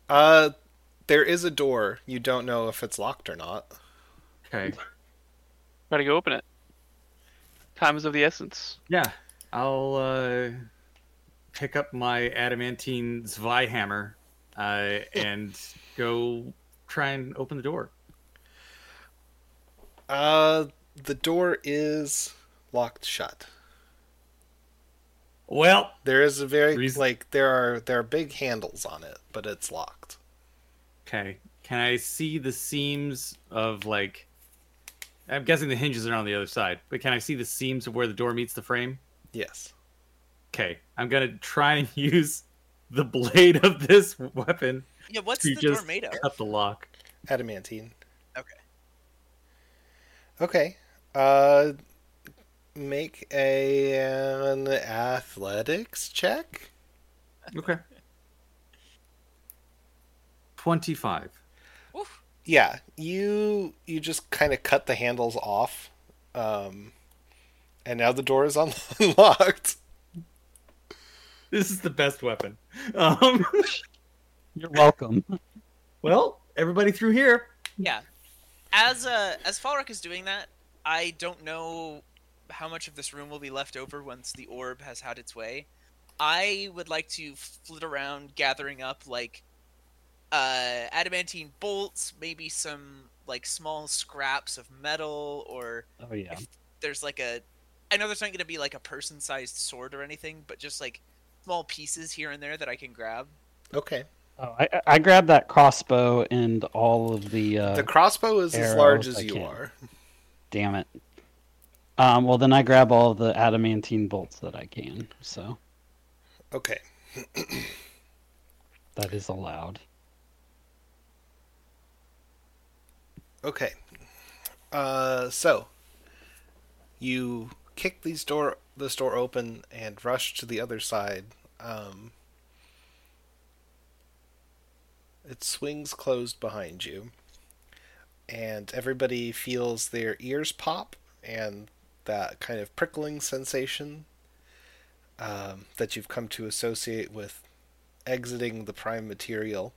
Uh, there is a door. You don't know if it's locked or not. Okay. Gotta go open it. Time is of the essence. Yeah. I'll uh, pick up my adamantine Zweihammer uh, and go try and open the door. Uh, the door is locked shut. Well, There is a very Reason- like there are there are big handles on it, but it's locked. okay. Can I see the seams of, like... I'm guessing the hinges are on the other side, but can I see the seams of where the door meets the frame? Yes. Okay. I'm going to try and use the blade of this weapon Yeah, what's to the just door made of? cut the lock. Adamantine. Okay. Okay. Uh, make a an athletics check. Okay. twenty-five. Oof. Yeah, you you just kind of cut the handles off, um, and now the door is unlocked. This is the best weapon. Um, You're welcome. well, everybody through here. Yeah. As uh as Falrock is doing that, I don't know how much of this room will be left over once the orb has had its way. I would like to flit around gathering up like uh adamantine bolts, maybe some like small scraps of metal, or Oh yeah. if there's like a I know there's not going to be like a person-sized sword or anything, but just like small pieces here and there that I can grab. Okay. Oh, I I grabbed that crossbow and all of the. Uh, The crossbow is as arrows, large as I you can't. are. Damn it. Um. Well, then I grab all the adamantine bolts that I can. So Okay. that is allowed. Okay. Uh, so you kick these door this door open and rush to the other side. Um, it swings closed behind you, and everybody feels their ears pop and that kind of prickling sensation um, that you've come to associate with exiting the prime material.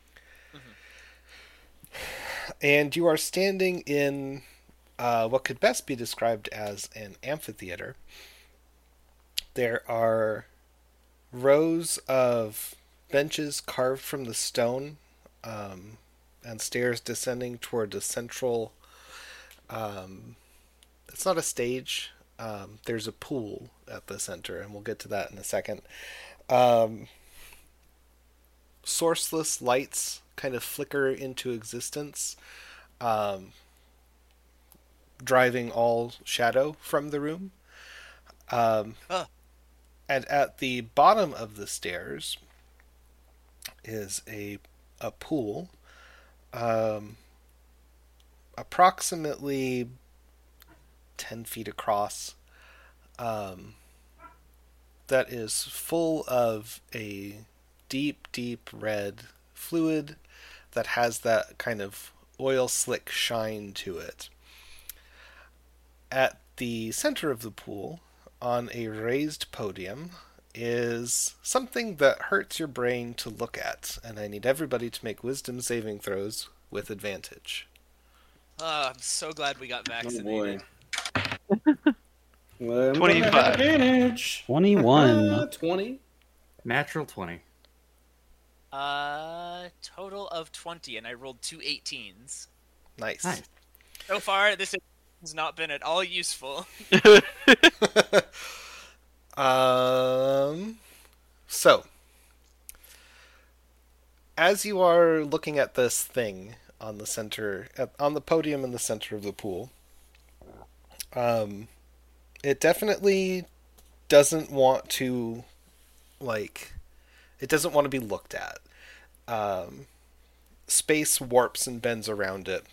And you are standing in uh, what could best be described as an amphitheater. There are rows of benches carved from the stone, um, and stairs descending toward a central... Um, it's not a stage. Um, there's a pool at the center, and we'll get to that in a second. Um, sourceless lights kind of flicker into existence, um, driving all shadow from the room. Um, Huh. And at the bottom of the stairs is a a pool, um, approximately ten feet across, um, that is full of a deep, deep red fluid that has that kind of oil slick shine to it. At the center of the pool, on a raised podium, is something that hurts your brain to look at, and I need everybody to make wisdom saving throws with advantage. Oh, I'm so glad we got Oh vaccinated. boy. Well, I'm gonna have twenty-five. advantage. Twenty-one. Uh, Twenty. Natural twenty. Uh, total of twenty, and I rolled two eighteens. Nice. Nice. So far, this has not been at all useful. um, so, as you are looking at this thing on the center, at, on the podium in the center of the pool, um, it definitely doesn't want to, like, it doesn't want to be looked at. Um, space warps and bends around it.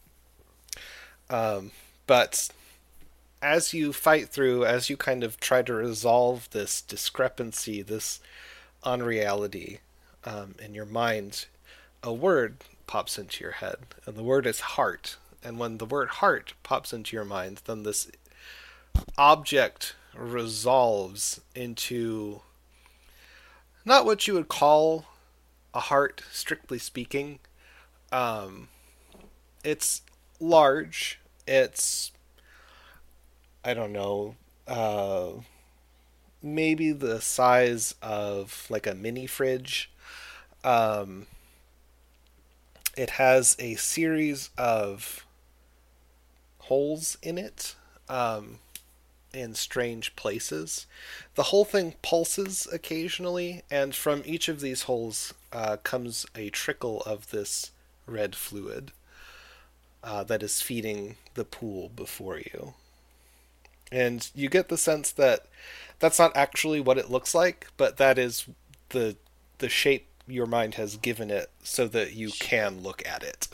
Um, but as you fight through, as you kind of try to resolve this discrepancy, this unreality um, in your mind, a word pops into your head, and the word is heart. And when the word heart pops into your mind, then this object resolves into not what you would call a heart, strictly speaking. Um, it's large. It's, I don't know, uh, maybe the size of like a mini fridge. Um, it has a series of holes in it, um, in strange places. The whole thing pulses occasionally, and from each of these holes uh, comes a trickle of this red fluid uh, that is feeding the pool before you. And you get the sense that that's not actually what it looks like, but that is the the shape your mind has given it so that you can look at it.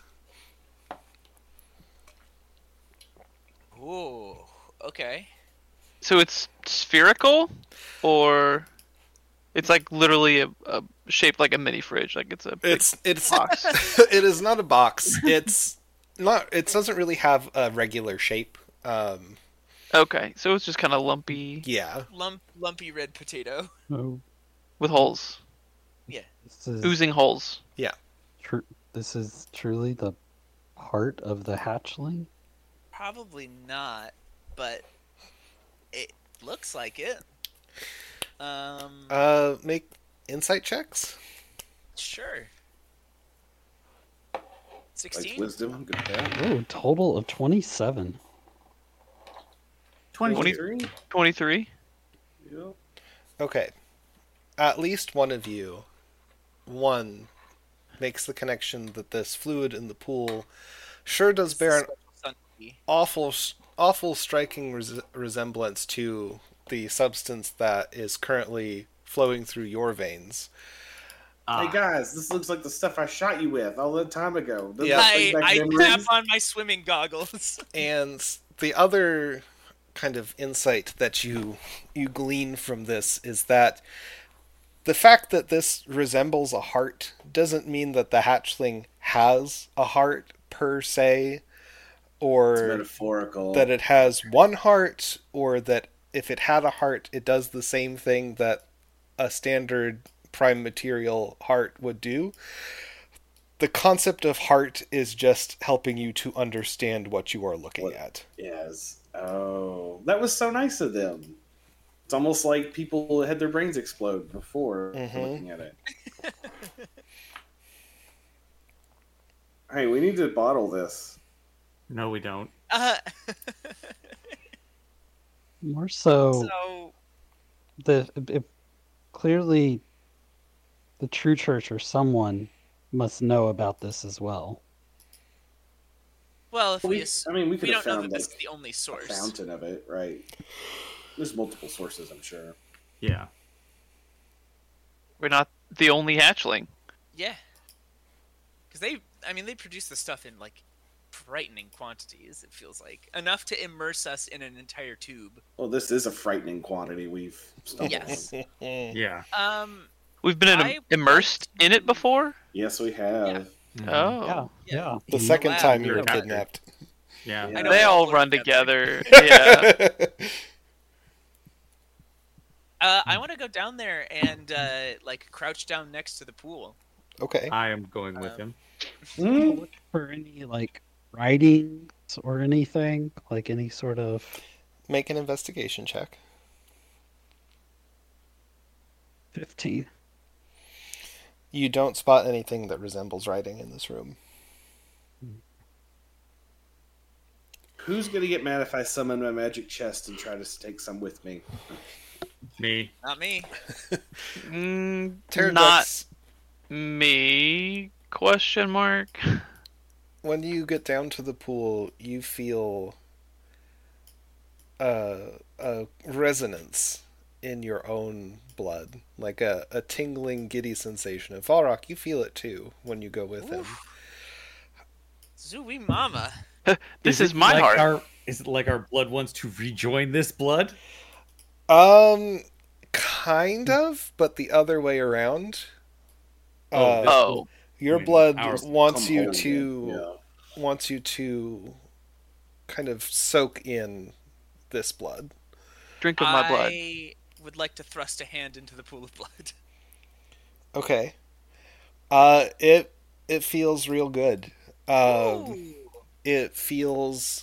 Ooh, okay. So it's spherical, or it's like literally a, a shaped like a mini fridge, like it's a big It's it's box. it is not a box. It's not. It doesn't really have a regular shape. Um, Okay, so it's just kind of lumpy yeah. Lump, lumpy red potato. Oh, with holes, Yeah. this is oozing holes. tr- this is truly the heart of the hatchling. Probably not, but it looks like it. Um, Uh, make insight checks. sure. Like Sixteen. wisdom, good path. Oh, total of twenty-seven. twenty-three. twenty-three. Yep. Okay. At least one of you, one, makes the connection that this fluid in the pool sure does bear an Sunny. awful, awful striking res- resemblance to the substance that is currently flowing through your veins. Ah, Hey guys, this looks like the stuff I shot you with all that time ago. Doesn't Yeah. that I, bring back I memories? tap on my swimming goggles. And the other kind of insight that you you glean from this is that the fact that this resembles a heart doesn't mean that the hatchling has a heart per se, It's or metaphorical. that it has one heart, or that if it had a heart, it does the same thing that a standard prime material heart would do. The concept of heart is just helping you to understand what you are looking What- at. Yes. Oh, that was so nice of them. It's almost like people had their brains explode before Mhm. looking at it. Hey, we need to bottle this. no, we don't. Uh, More so, so the if clearly the true church or someone must know about this as well. well, if we, We, ass- I mean, we we could have don't know found that like this is the only a source. fountain of it, right? There's multiple sources, I'm sure. Yeah. We're not the only hatchling. Yeah. Because they, I mean, they produce the stuff in like frightening quantities. It feels like enough to immerse us in an entire tube. Well, this is a frightening quantity we've stumbled Yes. on. Yeah. Um. We've been in I immersed would in it before. Yes, we have. Oh, Yeah, Yeah. yeah. The second Wow. time you You're were a captain. kidnapped. Yeah. Yeah. I know they we all work run together. together. Yeah. Uh, I want to go down there and uh, like crouch down next to the pool. Okay. I am going with Um, him. Hmm? Look for any like writings or anything, like any sort of. Make an investigation check. Fifteen. You don't spot anything that resembles writing in this room. Who's gonna get mad if I summon my magic chest and try to take some with me? Me. Not me. Mm, Pterodactyls, not me? Question mark. when you get down to the pool, you feel a, a resonance in your own blood, like a, a tingling, giddy sensation. And Falrock, you feel it too when you go with him. Zooey mama. This it is my like heart. Our, is it like our blood wants to rejoin this blood? Um, kind of, but the other way around. Oh, Uh, this- Oh, your I mean, blood ours wants Come you home to again. wants you to kind of soak in this blood. drink of my blood. I would like to thrust a hand into the pool of blood. Okay. Uh, it it feels real good. Um, Ooh. it feels.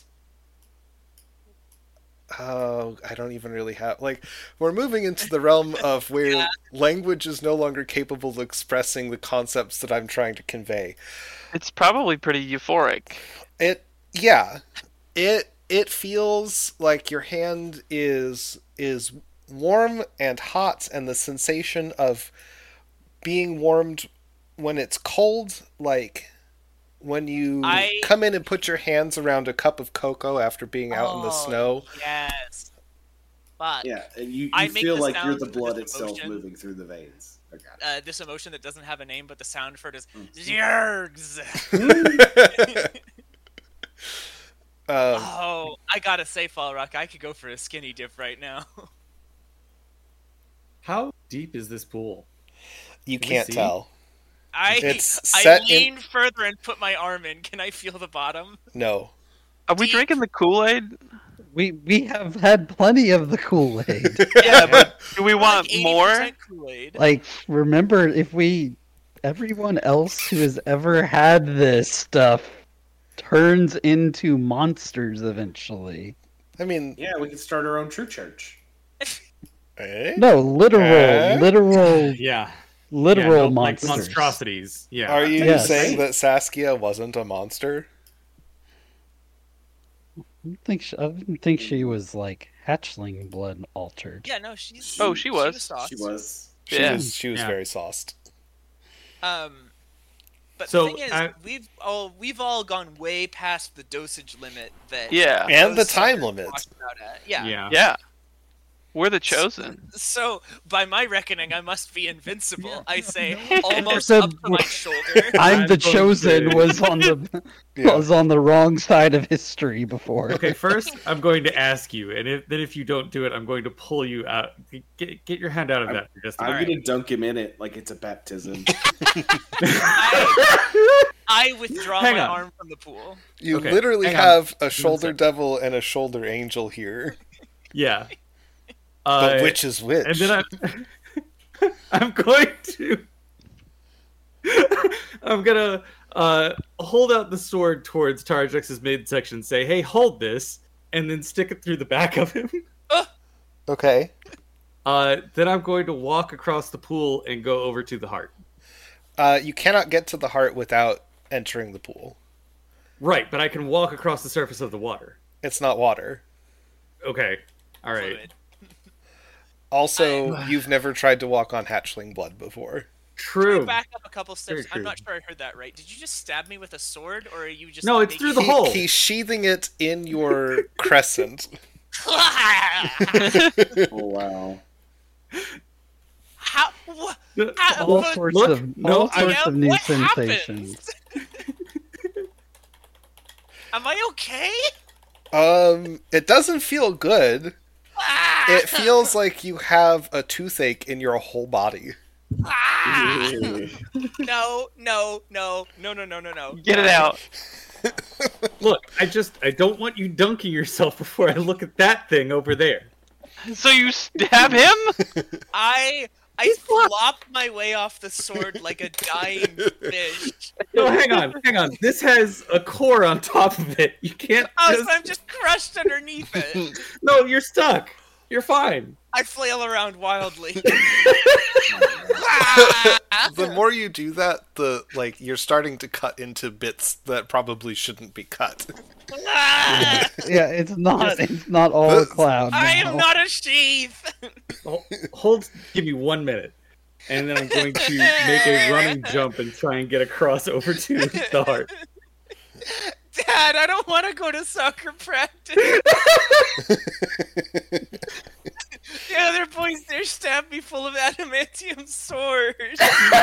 Oh, I don't even really have like we're moving into the realm of where Yeah. language is no longer capable of expressing the concepts that I'm trying to convey. It's probably pretty euphoric. It yeah. It it feels like your hand is is warm and hot, and the sensation of being warmed when it's cold, like when you I- come in and put your hands around a cup of cocoa after being out in the Oh, snow. Yes. Fuck. Yeah, and you, I you make feel the like you're sounds the for blood this itself emotion. moving through the veins. Okay. Uh, this emotion that doesn't have a name, but the sound for it is Mm. Zergs. Um, Oh, I gotta say, Fall Rock, I could go for a skinny dip right now. How deep is this pool? you Can we can't see? tell. I It's I set in- lean further and put my arm in. Can I feel the bottom? No. Are we Deep. drinking the Kool-Aid? We we have had plenty of the Kool-Aid. Yeah, but do we want like more? eighty percent Kool-Aid. Like, remember, if we, everyone else who has ever had this stuff turns into monsters eventually. I mean, Yeah, we could start our own true church. eh? No, literal, Eh? literal, Yeah. literal yeah, no, like monsters. monstrosities. Yeah. Are you Yes. saying that Saskia wasn't a monster? I don't think she, I didn't think she was like hatchling blood altered. Yeah, no, she's. Oh, she was. sauced. She was. She Yeah. was she was Yeah. very sauced. Um, but So, the thing is, I- we've all we've all gone way past the dosage limit that. Yeah. And the those time suckers limit. talked about it. Yeah. Yeah. Yeah. We're the chosen. So, by my reckoning, I must be invincible. I say, almost So- up to my shoulder. I'm I'm the going chosen to- was on the Yeah. was on the wrong side of history before. Okay, first I'm going to ask you, and if, then if you don't do it, I'm going to pull you out. Get, get your hand out of that for just a I'm minute. gonna dunk him in it like it's a baptism. I, I withdraw Hang my on. arm from the pool. You Okay, literally hang on. have a shoulder sec. devil and a shoulder angel here. Yeah. But Uh, which is which? And then I'm, I'm going to, I'm gonna uh, hold out the sword towards Tarjex's midsection, say, "Hey, hold this," and then stick it through the back of him. Okay. Uh, then I'm going to walk across the pool and go over to the heart. Uh, you cannot get to the heart without entering the pool. Right, but I can walk across the surface of the water. It's not water. Okay, all right. Fluid. Also, you've never tried to walk on hatchling blood before. Can True. we back up a couple steps? Very I'm not true. sure I heard that right. Did you just stab me with a sword, or are you just? No, it's making- through the He- hole. He's sheathing it in your crescent. Oh wow. How? Wha- Uh, Ah, all but- sorts look, of no, all I- sorts of new what sensations. happens? Am I okay? Um, it doesn't feel good. Ah! It feels like you have a toothache in your whole body. Ah! No, no, no, no, no, no, no, no. Get it out. Look, I just I don't want you dunking yourself before I look at that thing over there. So you stab him? I I flop my way off the sword like a dying fish. No, hang on, hang on. This has a core on top of it. You can't. Oh, just... so I'm just crushed underneath it. No, you're stuck. You're fine. I flail around wildly. The more you do that, the like you're starting to cut into bits that probably shouldn't be cut. Ah! Yeah, it's not it's not all This- cloud. I now. am not a sheath. Hol- Hold. Give me one minute, and then I'm going to make a running jump and try and get across over to the heart. Dad, I don't want to go to soccer practice. The other boys there stab me full of adamantium swords.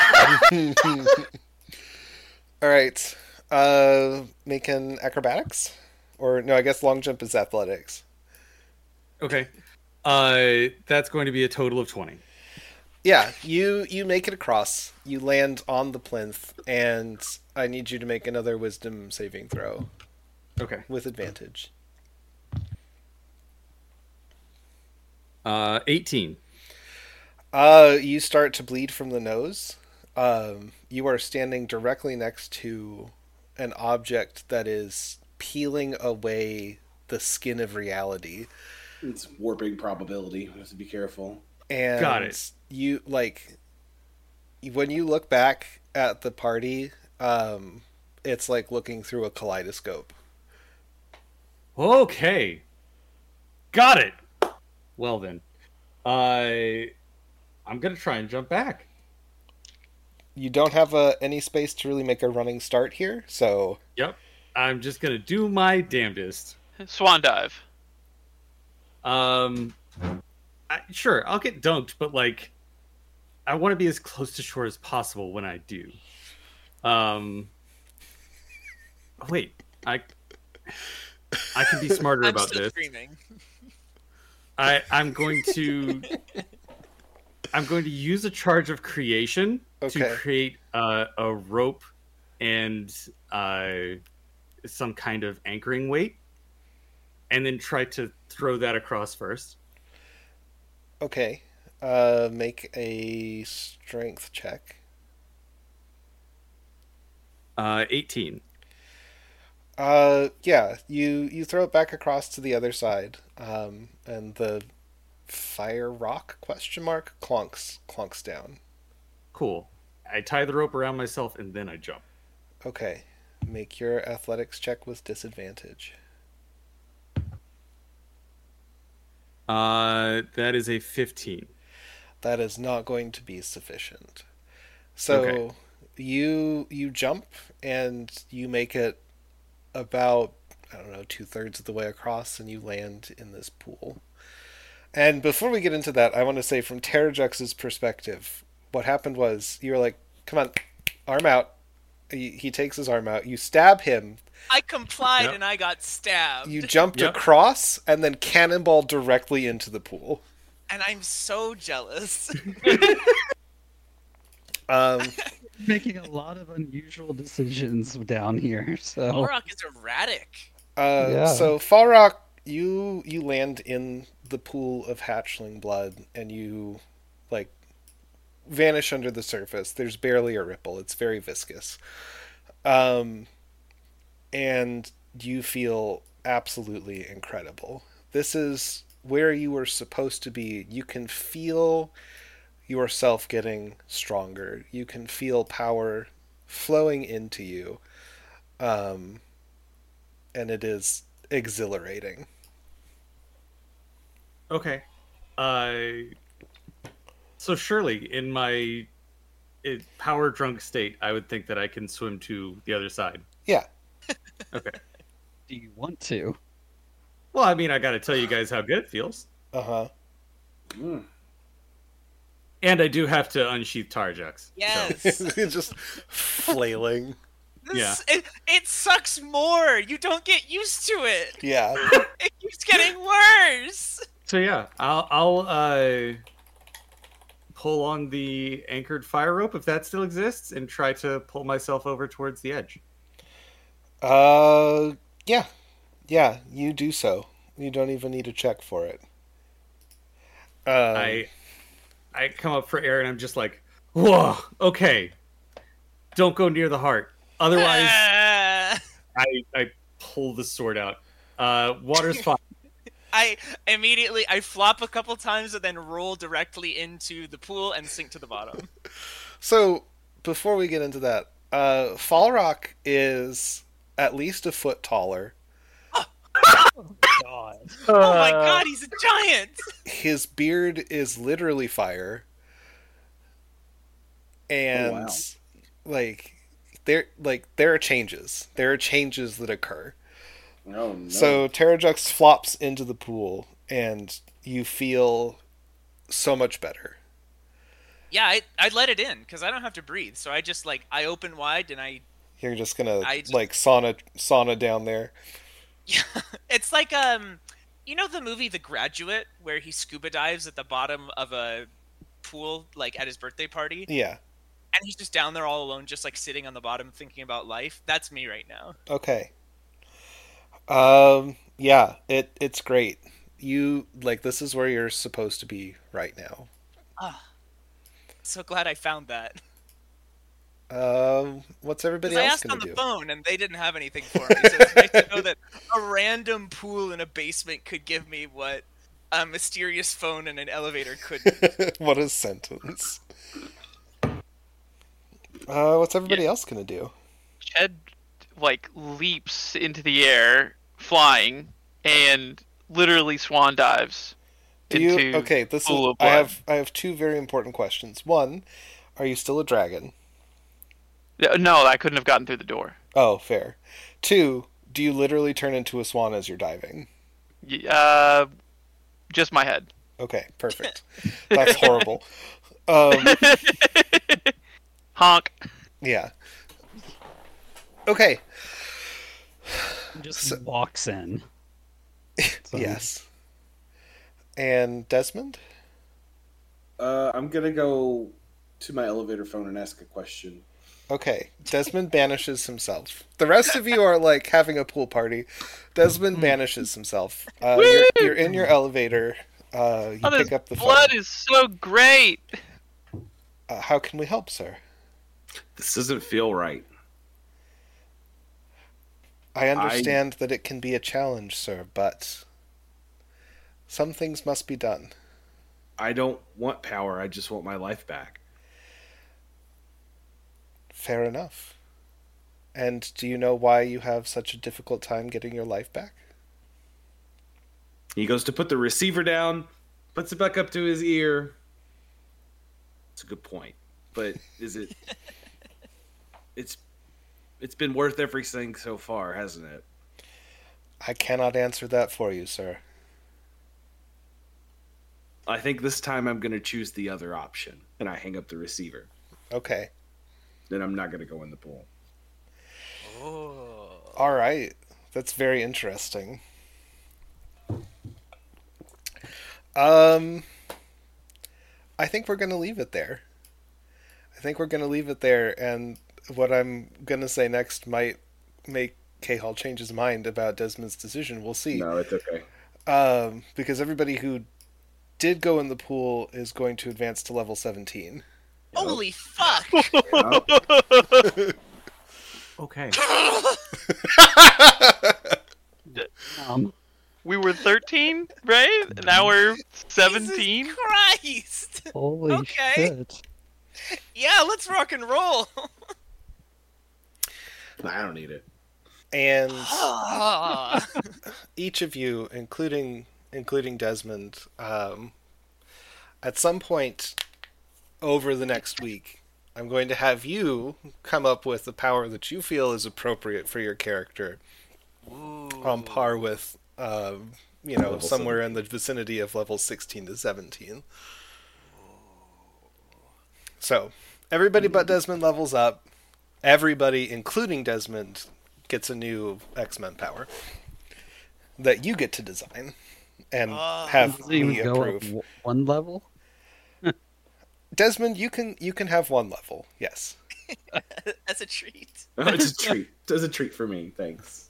All right. Uh, making acrobatics, or no? I guess long jump is athletics. Okay. Uh, that's going to be a total of twenty. Yeah, you you make it across. You land on the plinth, and I need you to make another wisdom saving throw Okay. with advantage. Uh, eighteen. Uh, you start to bleed from the nose. um, you are standing directly next to an object that is peeling away the skin of reality. It's warping probability. We have to be careful. And Got it. you like when you look back at the party, um, it's like looking through a kaleidoscope. Okay. Got it. Well then. I I'm gonna try and jump back. You don't have uh, any space to really make a running start here, so Yep. I'm just gonna do my damnedest. Swan dive. Um I, sure, I'll get dunked, but like I want to be as close to shore as possible when I do. Um wait, I I can be smarter I'm about still this. screaming. I I'm going to I'm going to use a charge of creation Okay. to create uh, a rope and uh, some kind of anchoring weight, and then try to throw that across first. okay. Uh, make a strength check. Uh, eighteen. Uh, yeah, you you throw it back across to the other side, um, and the fire rock question mark clonks clonks down. Cool. I tie the rope around myself and then I jump. Okay, make your athletics check with disadvantage. Uh, that is a fifteen. That is not going to be sufficient. So Okay. you you jump and you make it about, I don't know, two thirds of the way across, and you land in this pool. And before we get into that, I want to say from Terrajux's perspective, what happened was you were like, "Come on, arm out." He, he takes his arm out. You stab him. I complied Yep. and I got stabbed. You jumped Yep. across and then cannonball directly into the pool. And I'm so jealous. Um, Making a lot of unusual decisions down here. So Morak is erratic. Uh, Yeah. So Falrock, you you land in the pool of hatchling blood, and you like vanish under the surface. There's barely a ripple. It's very viscous. Um, and you feel absolutely incredible. This is where you were supposed to be. You can feel yourself getting stronger. You can feel power flowing into you. Um, and it is exhilarating. Okay. Uh, so surely in my uh, power drunk state, I would think that I can swim to the other side. Yeah. Okay. do you want to? Well, I mean, I got to tell you guys how good it feels. Uh-huh. Mm. And I do have to unsheath Tarjux. Yes. It's just flailing. This, Yeah. it, it sucks more. You don't get used to it. Yeah. It keeps getting worse. So yeah, I'll I'll uh, pull on the anchored fire rope if that still exists, and try to pull myself over towards the edge. Uh, yeah. Yeah, you do so. You don't even need a check for it. Um, I I come up for air and I'm just like, whoa, okay, don't go near the heart. Otherwise, Uh, I I pull the sword out. Uh, water's fine. I immediately I flop a couple times and then roll directly into the pool and sink to the bottom. So, before we get into that, uh, Falrock is at least a foot taller. God. Oh my god, he's a giant! His beard is literally fire. And, Oh, wow. like, there, like, there are changes. There are changes that occur. Oh no. So Terrajux flops into the pool, and you feel so much better. Yeah, I I let it in because I don't have to breathe. So I just like I open wide and I You're just gonna I just- like sauna sauna down there. yeah. It's like um, you know the movie The Graduate where he scuba dives at the bottom of a pool like at his birthday party Yeah. and he's just down there all alone, just like sitting on the bottom thinking about life. That's me right now. Okay. Um. Yeah. It it's great. You like this is where you're supposed to be right now. So glad I found that. Um, what's everybody Because I else asked gonna on the do? phone and they didn't have anything for me, so it's nice to know that a random pool in a basement could give me what a mysterious phone in an elevator couldn't. What a sentence. Uh, what's everybody else gonna do? Ched like leaps into the air, flying, and literally swan dives Do into you? Okay, this is. pool of I blood. have. I have two very important questions. One, are you still a dragon? Yeah, No, I couldn't have gotten through the door. Oh, fair. Two, do you literally turn into a swan as you're diving? Y- Uh, just my head. Okay, perfect. That's horrible. Um, Honk. yeah. Okay. Just So- walks in. So- Yes. And Desmond? Uh, I'm gonna go to my elevator phone and ask a question. Okay. Desmond banishes himself. The rest of you are like having a pool party. Desmond banishes himself. Uh, you're, you're in your elevator. Uh, you Oh, this pick up the phone. blood is so great. Uh, how can we help, sir? This doesn't feel right. I understand that it can be a challenge, sir, but some things must be done. I don't want power. I just want my life back. Fair enough. And do you know why you have such a difficult time getting your life back? He goes to put the receiver down, puts it back up to his ear. It's a good point, but is it? it's it's been worth everything so far, hasn't it? I cannot answer that for you, sir. I think this time I'm going to choose the other option, and I hang up the receiver. Okay. Then I'm not going to go in the pool. Oh. All right. That's very interesting. Um, I think we're going to leave it there. I think we're going to leave it there, and what I'm going to say next might make K-Hall change his mind about Desmond's decision. We'll see. No, it's okay. Um, because everybody who did go in the pool is going to advance to level seventeen. Holy fuck! Yeah. Okay. Um, We were thirteen, right? Now we're seventeen. Jesus Christ! holy Okay. shit. Yeah, let's rock and roll. I don't need it. And Ah. each of you, including including Desmond, um, at some point over the next week, I'm going to have you come up with the power that you feel is appropriate for your character, on par with, um, you know, Level somewhere in the vicinity of level sixteen to seventeen. So, everybody but Desmond levels up. Everybody, including Desmond, gets a new X-Men power that you get to design and Ah. have Does it even me go up approve. w- one level? Desmond, you can you can have one level. Yes. As a treat. It's a treat. It's a treat for me. Thanks.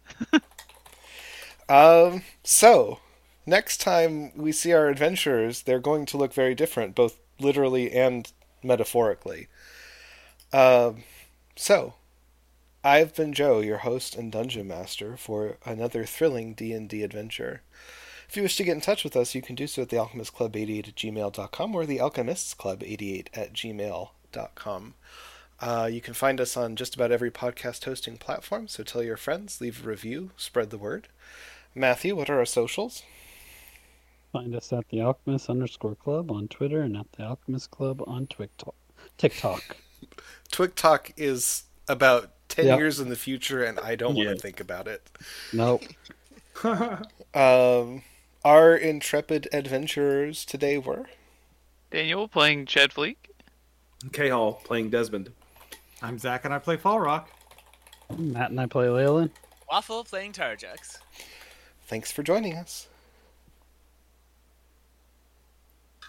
Um. So, next time we see our adventurers, they're going to look very different, both literally and metaphorically. Um. So, I've been Joe, your host and dungeon master, for another thrilling D and D adventure. If you wish to get in touch with us, you can do so at the alchemist club eighty-eight at gmail dot com or the alchemists club eighty-eight at gmail dot com. Uh, you can find us on just about every podcast hosting platform, so tell your friends, leave a review, spread the word. Matthew, what are our socials? Find us at the Alchemist underscore club on Twitter and at the Alchemist Club on TikTok. TikTok. Twig Talk is about ten Yep. years in the future, and I don't want Yeah. to think about it. Nope. Um, our intrepid adventurers today were... Daniel playing Ched Fleek. K-Hall playing Desmond. I'm Zach and I play Fall Rock. Matt and I play Leyland. Waffle playing Tarjax. Thanks for joining us.